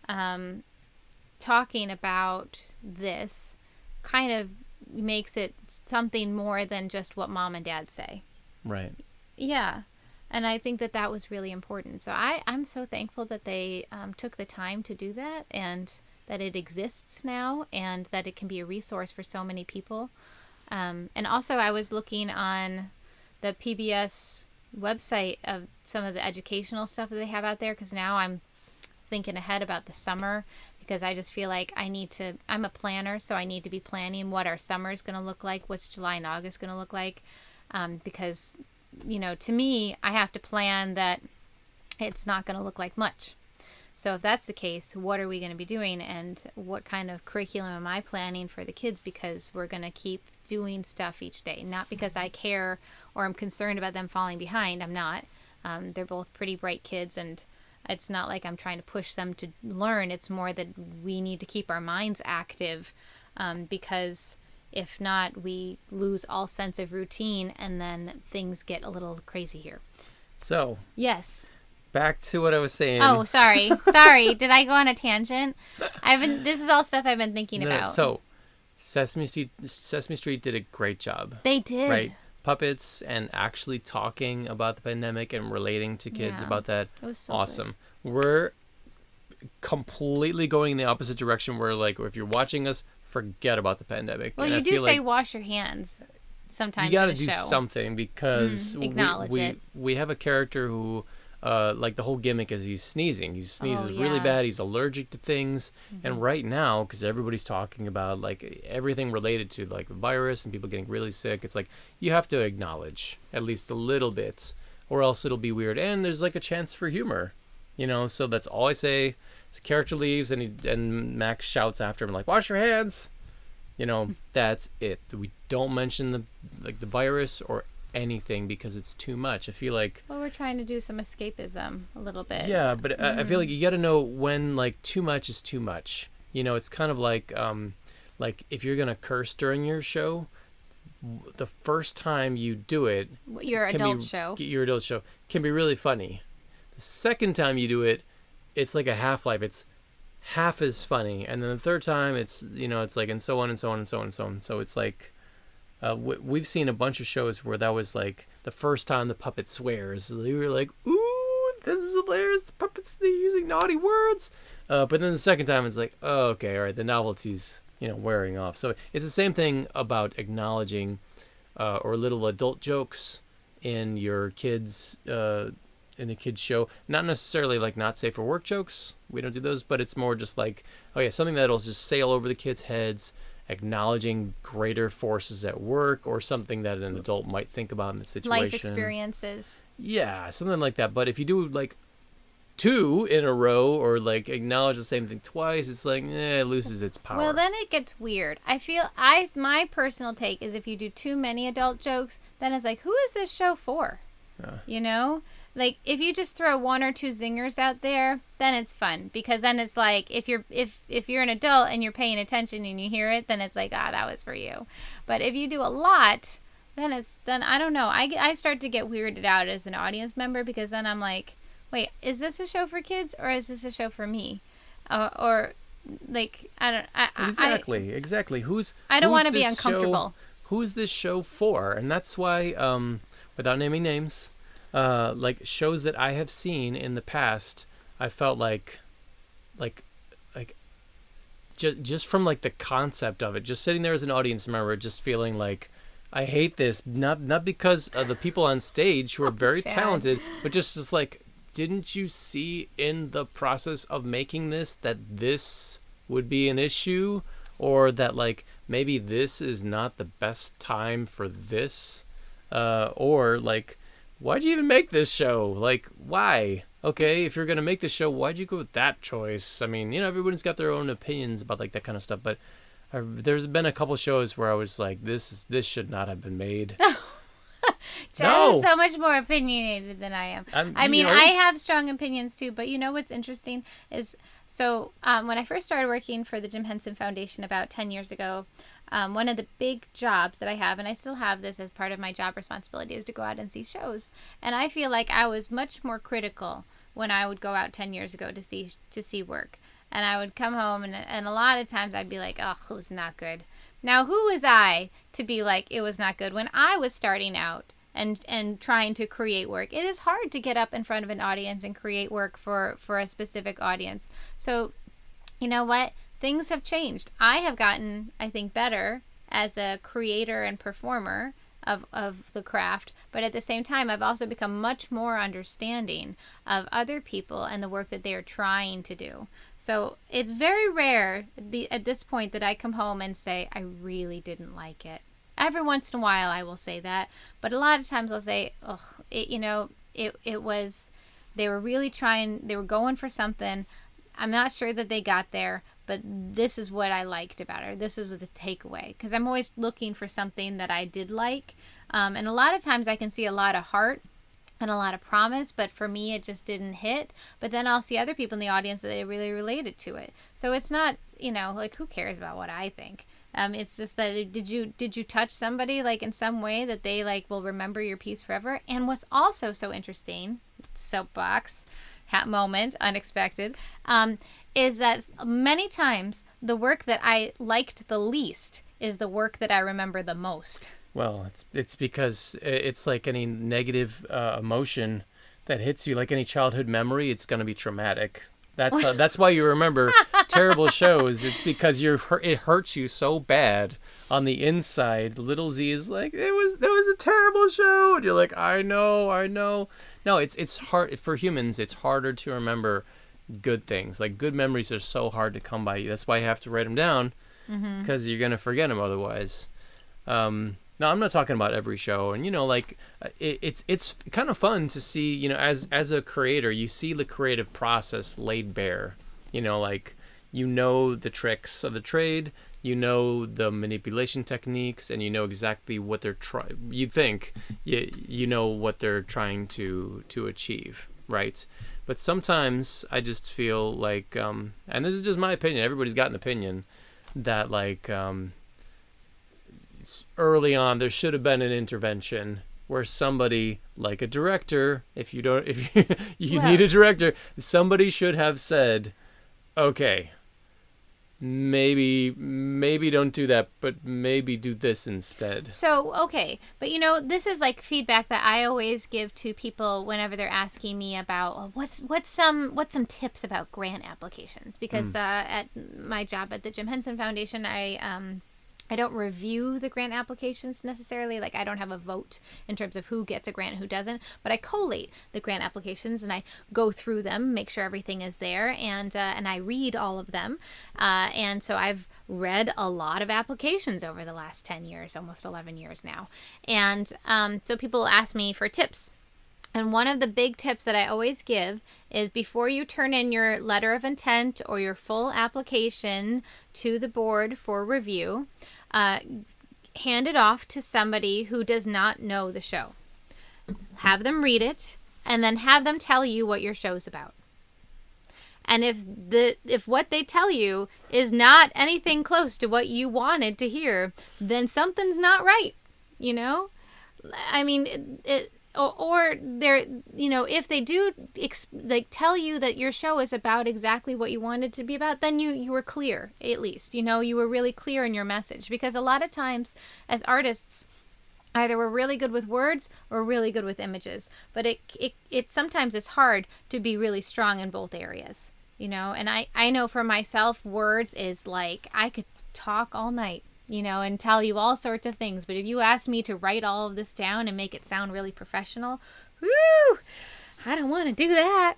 talking about this kind of makes it something more than just what mom and dad say. Right. Yeah. And I think that was really important. So I'm so thankful that they took the time to do that, and that it exists now, and that it can be a resource for so many people. And also I was looking on the PBS website of some of the educational stuff that they have out there, because now I'm thinking ahead about the summer, because I just feel like I'm a planner, so I need to be planning what our summer is going to look like, what's July and August going to look like, because, to me, I have to plan that it's not going to look like much. So if that's the case, what are we going to be doing, and what kind of curriculum am I planning for the kids? Because we're going to keep doing stuff each day. Not because I care or I'm concerned about them falling behind. I'm not. They're both pretty bright kids, and it's not like I'm trying to push them to learn. It's more that we need to keep our minds active, because if not, we lose all sense of routine, and then things get a little crazy here. So. Yes. Back to what I was saying. Oh, sorry. Sorry. Did I go on a tangent? This is all stuff I've been thinking about. So, Sesame Street did a great job. They did. Right? Puppets and actually talking about the pandemic and relating to kids about that. It was so awesome. good. We're completely going in the opposite direction. We're like, if you're watching us, forget about the pandemic. Well, you do say wash your hands sometimes. You got to do something because acknowledge it. We have a character who, like the whole gimmick is he's sneezing. He sneezes really bad. He's allergic to things. And right now, because everybody's talking about like everything related to like the virus and people getting really sick, it's like you have to acknowledge at least a little bit, or else it'll be weird. And there's like a chance for humor, So that's all I say. His character leaves, and Max shouts after him like, "Wash your hands." That's it. We don't mention the virus or anything because it's too much. I feel like we're trying to do some escapism a little bit. Yeah, but I feel like you got to know when like too much is too much. It's kind of like if you're gonna curse during your show, the first time you do it, your adult show can be really funny. The second time you do it, it's like a half-life. It's half as funny, and then the third time it's it's like, and so on and so on and so on and so on. So it's like we've seen a bunch of shows where that was like the first time the puppet swears. We were like, ooh, this is hilarious. The puppet's using naughty words. But then the second time it's like, oh, okay, all right, the novelty's wearing off. So it's the same thing about acknowledging or little adult jokes in your kids in the kids show. Not necessarily like not safe for work jokes. We don't do those, but it's more just like, oh yeah, something that'll just sail over the kids' heads, acknowledging greater forces at work or something that an adult might think about in the situation. Life experiences. Yeah, something like that. But if you do like 2 in a row or like acknowledge the same thing twice, it's like, it loses its power. Well, then it gets weird. I feel my personal take is if you do too many adult jokes, then it's like, who is this show for? Like if you just throw 1 or 2 zingers out there, then it's fun, because then it's like if you're an adult and you're paying attention and you hear it, then it's like, that was for you. But if you do a lot, then I don't know. I start to get weirded out as an audience member, because then I'm like, wait, is this a show for kids or is this a show for me? Or like I don't. Exactly. I don't want to be uncomfortable. Who's this show for? And that's why, without naming names, like shows that I have seen in the past, I felt like just from like the concept of it, just sitting there as an audience member, just feeling like I hate this, not because of the people on stage who are very talented, but just like, didn't you see in the process of making this that this would be an issue, or that like maybe this is not the best time for this, or like, why'd you even make this show? Like, why? Okay, if you're going to make the show, why'd you go with that choice? I mean, everybody's got their own opinions about like that kind of stuff, but there's been a couple shows where I was like, this should not have been made. Chad is so much more opinionated than I am. I mean, I have strong opinions too, but what's interesting is, so when I first started working for the Jim Henson Foundation about 10 years ago, one of the big jobs that I have, and I still have this as part of my job responsibility, is to go out and see shows. And I feel like I was much more critical when I would go out 10 years ago to see work. And I would come home, and a lot of times I'd be like, oh, it was not good. Now, who was I to be like, it was not good when I was starting out and trying to create work? It is hard to get up in front of an audience and create work for a specific audience. So, you know what? Things have changed. I have gotten, I think, better as a creator and performer of the craft, but at the same time, I've also become much more understanding of other people and the work that they are trying to do. So it's very rare at this point that I come home and say, I really didn't like it. Every once in a while I will say that, but a lot of times I'll say, it was, they were really trying, they were going for something. I'm not sure that they got there, but this is what I liked about it, or this is the takeaway, because I'm always looking for something that I did like, and a lot of times I can see a lot of heart and a lot of promise, but for me it just didn't hit. But then I'll see other people in the audience that they really related to it. So it's not, like, who cares about what I think? It's just that did you touch somebody like in some way that they like will remember your piece forever? And what's also so interesting, soapbox moment, unexpected, is that many times the work that I liked the least is the work that I remember the most. Well, it's because it's like any negative emotion that hits you, like any childhood memory, it's going to be traumatic. That's why you remember terrible shows. It's because it hurts you so bad on the inside. Little Z is like, that was a terrible show, and you're like, I know. No, it's hard for humans. It's harder to remember good things. Like, good memories are so hard to come by. That's why you have to write them down, because you're gonna forget them otherwise. No, I'm not talking about every show, and it's kind of fun to see, as a creator, you see the creative process laid bare. The tricks of the trade, the manipulation techniques, and exactly what they're trying. You think what they're trying to achieve, right? But sometimes I just feel like, and this is just my opinion. Everybody's got an opinion that early on there should have been an intervention where somebody, like a director, if you need a director, somebody should have said, okay, maybe don't do that, but maybe do this instead. So, okay, but this is like feedback that I always give to people whenever they're asking me about what's some tips about grant applications, because at my job at the Jim Henson Foundation, I don't review the grant applications necessarily. Like, I don't have a vote in terms of who gets a grant and who doesn't, but I collate the grant applications and I go through them, make sure everything is there, and I read all of them. And so I've read a lot of applications over the last 10 years, almost 11 years now. And so people ask me for tips. And one of the big tips that I always give is, before you turn in your letter of intent or your full application to the board for review, hand it off to somebody who does not know the show. Have them read it, and then have them tell you what your show's about. And if what they tell you is not anything close to what you wanted to hear, then something's not right. I mean, or they're, if they do tell you that your show is about exactly what you wanted to be about, then you were clear, at least. You were really clear in your message. Because a lot of times as artists, either we're really good with words or really good with images. But it sometimes is hard to be really strong in both areas. And I know for myself, words is like, I could talk all night, and tell you all sorts of things. But if you ask me to write all of this down and make it sound really professional, whoo, I don't want to do that.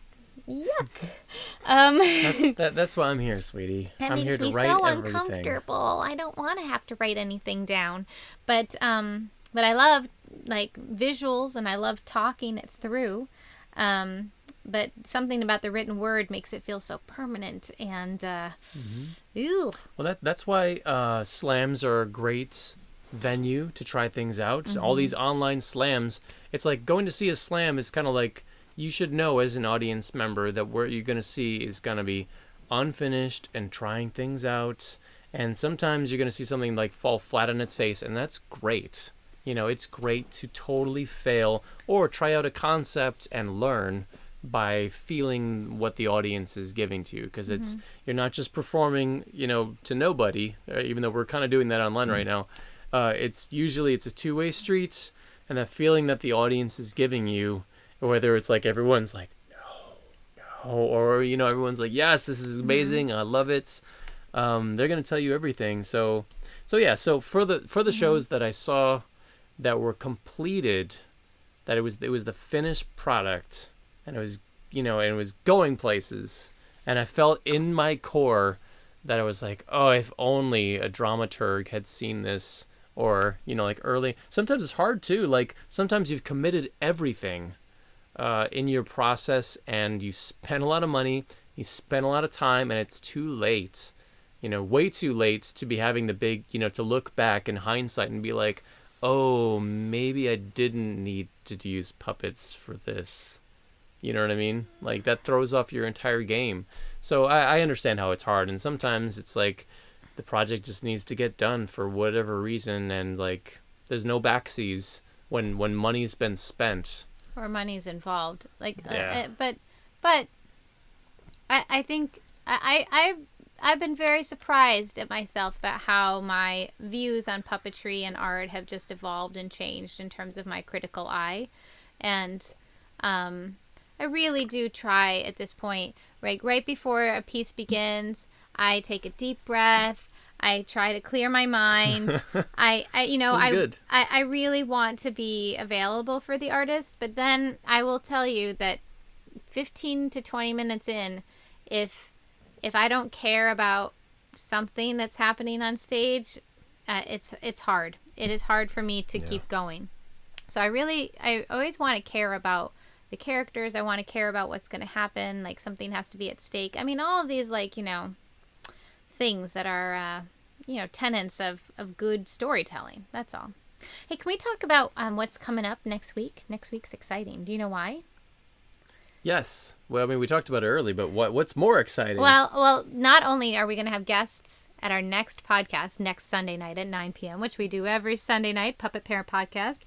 Yuck. That's why I'm here, sweetie. That I'm makes here to me write so everything. Uncomfortable. I don't want to have to write anything down. But I love visuals, and I love talking it through. But something about the written word makes it feel so permanent and ooh. Well, that's why slams are a great venue to try things out. All these online slams, it's like going to see a slam is kind of like, you should know as an audience member that what you're going to see is going to be unfinished and trying things out. And sometimes you're going to see something like fall flat on its face, and that's great. It's great to totally fail or try out a concept and learn by feeling what the audience is giving to you, because you're not just performing to nobody, even though we're kind of doing that online right now. It's a two-way street, and that feeling that the audience is giving you, whether it's like everyone's like no, or everyone's like, yes, this is amazing, I love it, they're gonna tell you everything. So for the shows that I saw that were completed, that it was the finished product, and it was and it was going places, and I felt in my core that I was like, oh, if only a dramaturg had seen this, or early. Sometimes it's hard too. Like, sometimes you've committed everything in your process, and you spent a lot of money, you spent a lot of time, and it's too late way too late to be having the big, to look back in hindsight and be like, oh, maybe I didn't need to use puppets for this. You know what I mean? Like, that throws off your entire game. So I understand how it's hard, and sometimes it's like the project just needs to get done for whatever reason, and like there's no backseas when money's been spent or money's involved. Like, yeah. But I think I've been very surprised at myself about how my views on puppetry and art have just evolved and changed in terms of my critical eye, and I really do try at this point, right before a piece begins, I take a deep breath. I try to clear my mind. I really want to be available for the artist, but then I will tell you that 15 to 20 minutes in, if I don't care about something that's happening on stage, it's hard. It is hard for me to keep going. So I always want to care about the characters. I want to care about what's going to happen. Like, something has to be at stake. I mean, all of these, like, things that are, tenets of good storytelling. That's all. Hey, can we talk about what's coming up next week? Next week's exciting. Do you know why? Yes. Well, I mean, we talked about it early, but what's more exciting? Well, not only are we going to have guests at our next podcast next Sunday night at 9 p.m., which we do every Sunday night, Puppet Parent Podcast.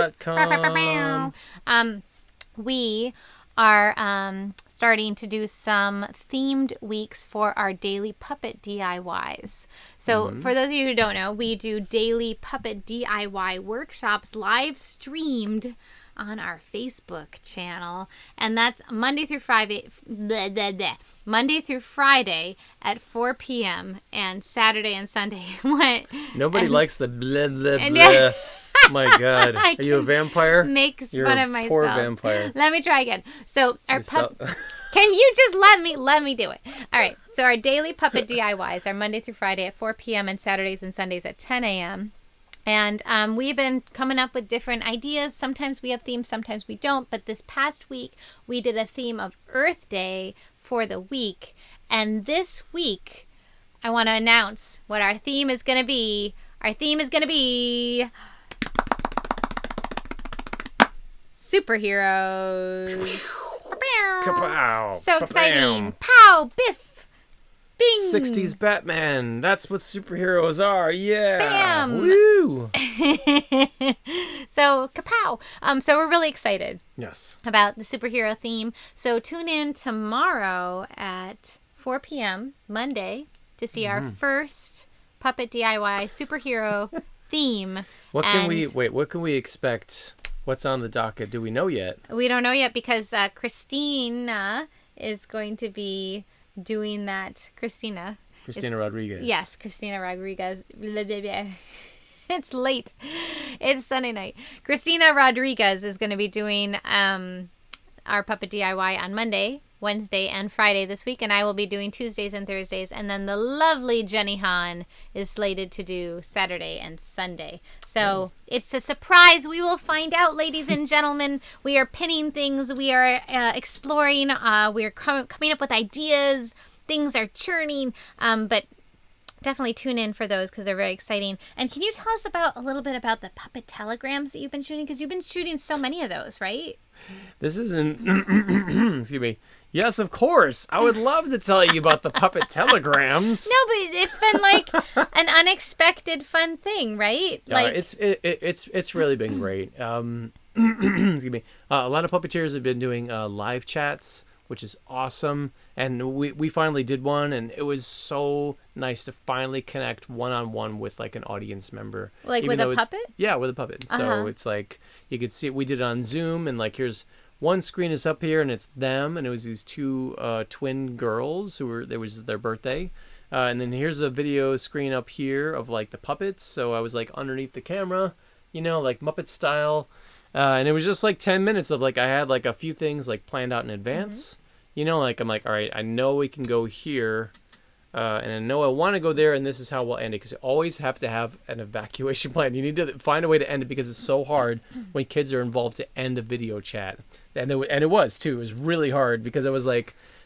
.com. We are starting to do some themed weeks for our daily puppet DIYs. So for those of you who don't know, we do daily puppet DIY workshops live streamed on our Facebook channel, and that's Monday through Friday at 4 p.m. and Saturday and Sunday. Nobody likes the blah blah blah. My God, are you a vampire? Makes fun of myself. Poor vampire. Let me try again. So our can you just let me do it? All right. So our daily puppet DIYs are Monday through Friday at 4 p.m. and Saturdays and Sundays at 10 a.m. And we've been coming up with different ideas. Sometimes we have themes, sometimes we don't. But this past week, we did a theme of Earth Day for the week. And this week, I want to announce what our theme is going to be. Our theme is going to be superheroes. Kapow! So exciting. Pow! Biff! Bing! 60s Batman. That's what superheroes are. Yeah. Bam! Woo! So, kapow! So we're really excited. Yes. About the superhero theme. So tune in tomorrow at 4 p.m. Monday to see our first puppet DIY superhero theme. What can we expect? What's on the docket? Do we know yet? We don't know yet because Christina is going to be doing that. Christina Rodriguez. Yes, Christina Rodriguez. It's late. It's Sunday night. Christina Rodriguez is going to be doing our puppet DIY on Monday, Wednesday, and Friday this week, and I will be doing Tuesdays and Thursdays, and then the lovely Jenny Han is slated to do Saturday and Sunday. So it's a surprise. We will find out, ladies and gentlemen. We are pinning things. We are exploring. We are coming up with ideas. Things are churning, but definitely tune in for those because they're very exciting. And can you tell us a little bit about the puppet telegrams that you've been shooting? Because you've been shooting so many of those, right? This isn't... excuse me. Yes, of course. I would love to tell you about the puppet telegrams. No, but it's been like an unexpected fun thing, right? Like it's really been great. Excuse me. A lot of puppeteers have been doing live chats, which is awesome. And we finally did one, and it was so nice to finally connect one-on-one with like an audience member. Like with a puppet? Yeah, with a puppet. So it's like you could see we did it on Zoom, and like here's one screen is up here, and it's them, and it was these two twin girls it was their birthday. And then here's a video screen up here of like the puppets. So I was like underneath the camera, like Muppet style. And it was just like 10 minutes of like I had like a few things like planned out in advance. Like I'm like, all right, I know we can go here, and I know I want to go there, and this is how we'll end it. Because you always have to have an evacuation plan. You need to find a way to end it because it's so hard when kids are involved to end a video chat. And it was too. It was really hard because I was like,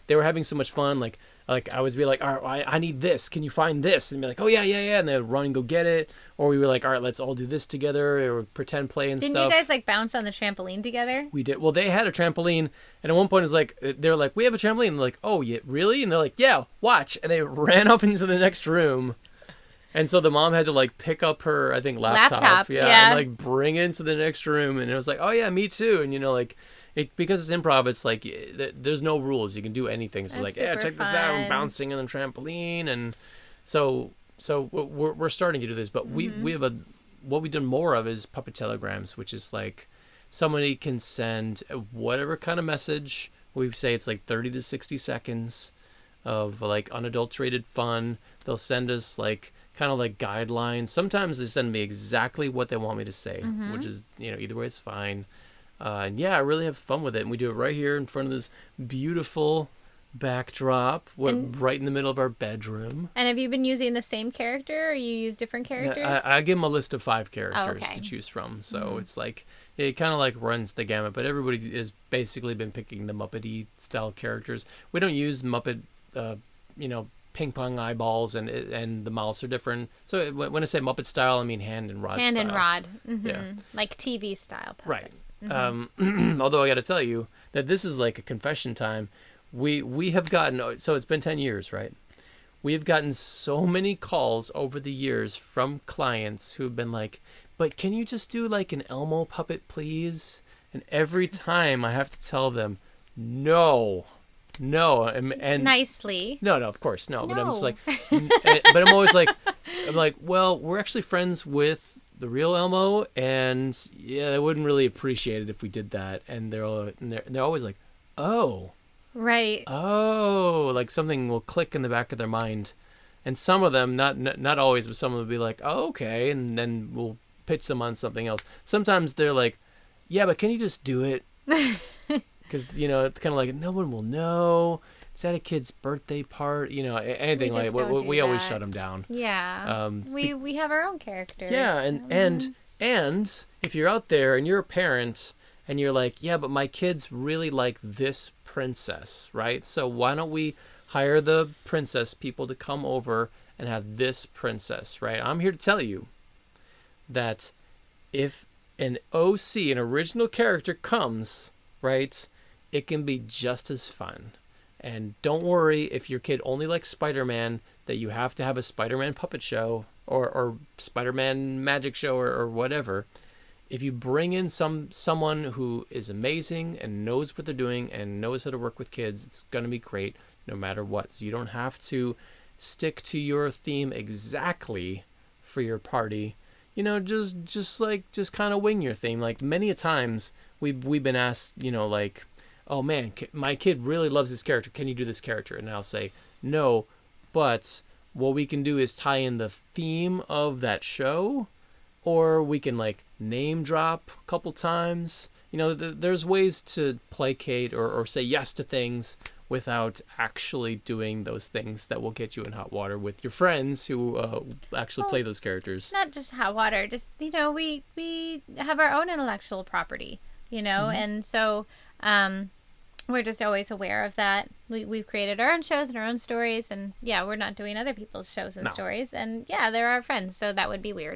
they were having so much fun. Like I was be like, all right, I need this. Can you find this? And be like, oh yeah, yeah, yeah. And they'd run and go get it. Or we were like, all right, let's all do this together, or pretend play and Didn't stuff. you guys like bounce on the trampoline together? We did. Well, they had a trampoline, and at one point it was like, they're like, we have a trampoline. And they're like, oh yeah, really? And they're like, yeah, watch. And they ran up into the next room. And so the mom had to like pick up her, I think, laptop. Yeah. And like bring it into the next room. And it was like, oh yeah, me too. And you know, like, because it's improv, it's like there's no rules. You can do anything. So That's like, yeah, check this out. I'm fun. bouncing on the trampoline, and so we're starting to do this. But we have what we've done more of is puppet telegrams, which is like somebody can send whatever kind of message. We say it's like 30 to 60 seconds of like unadulterated fun. They'll send us like kind of like guidelines. Sometimes they send me exactly what they want me to say, which is, you know, either way it's fine. And yeah, I really have fun with it. And we do it right here in front of this beautiful backdrop, right in the middle of our bedroom. And have you been using the same character, or you use different characters? I give them a list of 5 characters okay. to choose from. So it's like, it kind of like runs the gamut, but everybody has basically been picking the Muppety style characters. We don't use Muppet, you know, ping pong eyeballs and the mouths are different. So when I say Muppet style, I mean hand and rod Hand style. and rod. Yeah. Like TV style puppet. Right. Although I got to tell you that this is like a confession time. We have gotten, so it's been 10 years, right? We have gotten so many calls over the years from clients who've been like, but can you just do like an Elmo puppet, please? And every time I have to tell them, no, and Nicely. No, of course, no. But I'm just No. like, but I'm always like, well, we're actually friends with the real Elmo, and yeah, they wouldn't really appreciate it if we did that. And they're always like, oh, Right. like something will click in the back of their mind. And some of them, not always, but some of them will be like, oh, okay, and then we'll pitch them on something else. Sometimes they're like, yeah, but can you just do it? Because, you know, it's kind of like, no one will know. It's at a kid's birthday party, you know, anything like that. We always shut them down. Yeah. We have our own characters. Yeah, and if you're out there and you're a parent and you're like, yeah, but my kids really like this princess, right? So why don't we hire the princess people to come over and have this princess, right? I'm here to tell you that if an OC, an original character, comes, right, it can be just as fun. And don't worry if your kid only likes Spider-Man that you have to have a Spider-Man puppet show or Spider-Man magic show or whatever. If you bring in someone who is amazing and knows what they're doing and knows how to work with kids, it's going to be great no matter what. So you don't have to stick to your theme exactly for your party. You know, just kind of wing your theme. Like many a times we've been asked, you know, like, oh man, my kid really loves this character. Can you do this character? And I'll say, no, but what we can do is tie in the theme of that show, or we can like name drop a couple times. You know, there's ways to placate or say yes to things without actually doing those things that will get you in hot water with your friends who actually play those characters. Not just hot water, just, you know, we have our own intellectual property, you know, and so we're just always aware of that. We've created our own shows and our own stories, and yeah, we're not doing other people's shows and stories, and yeah, they're our friends, so that would be weird.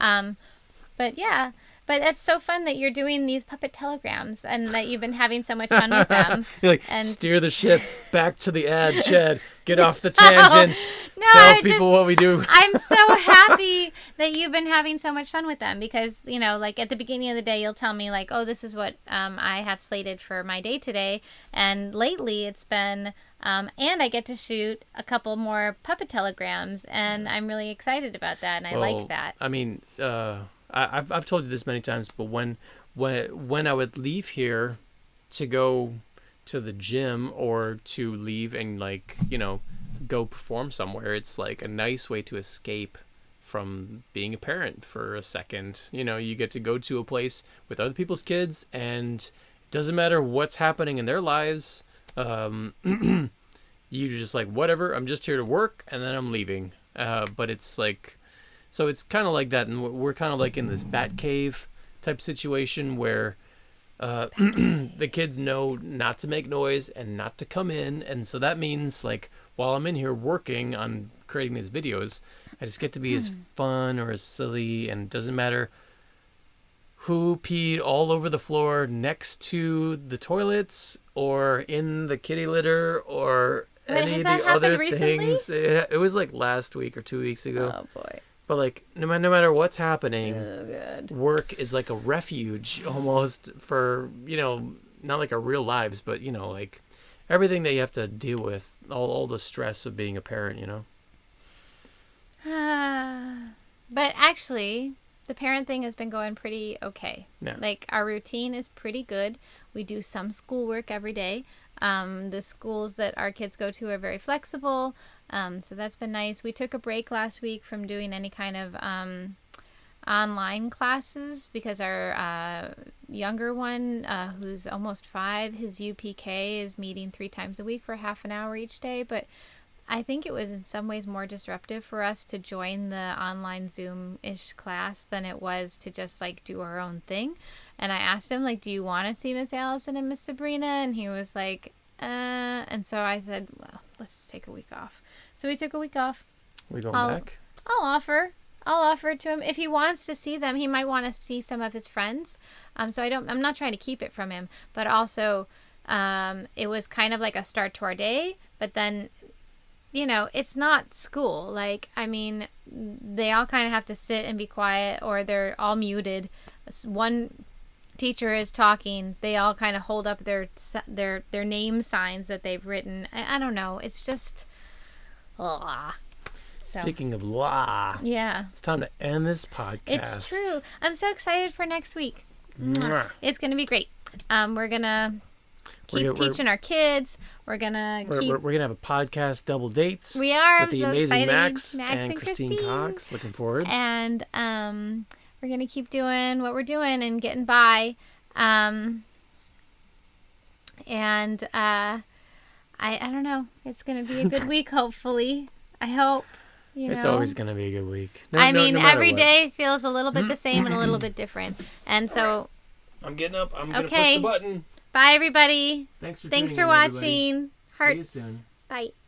But yeah, but it's so fun that you're doing these puppet telegrams and that you've been having so much fun with them. You're like, steer the ship back to the ad, Chad. Get off the tangents. No, Tell people what we do. I'm so happy that you've been having so much fun with them because, you know, like at the beginning of the day, you'll tell me like, oh, this is what I have slated for my day today. And lately it's been, and I get to shoot a couple more puppet telegrams, and I'm really excited about that, and I like that. I mean, I've told you this many times, but when I would leave here to go to the gym or to leave and like, you know, go perform somewhere, it's like a nice way to escape from being a parent for a second. You know, you get to go to a place with other people's kids, and it doesn't matter what's happening in their lives. You just like, whatever, I'm just here to work and then I'm leaving. But it's like, so it's kind of like that, and we're kind of like in this Bat Cave type situation where The kids know not to make noise and not to come in, and so that means like while I'm in here working on creating these videos, I just get to be as fun or as silly, and it doesn't matter who peed all over the floor next to the toilets or in the kitty litter or any of the other things. It was like last week or 2 weeks ago. Oh boy. But like no matter what's happening, good. Work is like a refuge almost for, not like our real lives, but like everything that you have to deal with, all the stress of being a parent, But actually, the parent thing has been going pretty okay. Yeah. Like, our routine is pretty good. We do some schoolwork every day. The schools that our kids go to are very flexible, so that's been nice. We took a break last week from doing any kind of online classes because our younger one, who's almost 5, his UPK is meeting 3 times a week for half an hour each day, but I think it was in some ways more disruptive for us to join the online Zoom-ish class than it was to just like do our own thing. And I asked him, like, do you want to see Miss Allison and Miss Sabrina? And he was like, and so I said, well, let's just take a week off. So we took a week off. We going back? I'll offer it to him. If he wants to see them, he might want to see some of his friends. So I'm not trying to keep it from him, but also it was kind of like a start to our day, but then it's not school. Like, I mean, they all kind of have to sit and be quiet or they're all muted. One teacher is talking. They all kind of hold up their name signs that they've written. I don't know. It's just, blah. So. Speaking of blah. Yeah. It's time to end this podcast. It's true. I'm so excited for next week. Mwah. It's going to be great. We're going to keep teaching our kids. We're gonna have a podcast double dates. We are with the so amazing excited. Max and Christine Cox. Looking forward. And we're gonna keep doing what we're doing and getting by. I don't know. It's gonna be a good week. Hopefully, I hope. It's always gonna be a good week. Every day feels a little bit the same and a little bit different. And so I'm getting up. I'm gonna push the button. Bye, everybody. Thanks for watching. everybody. Hearts. See you soon. Bye.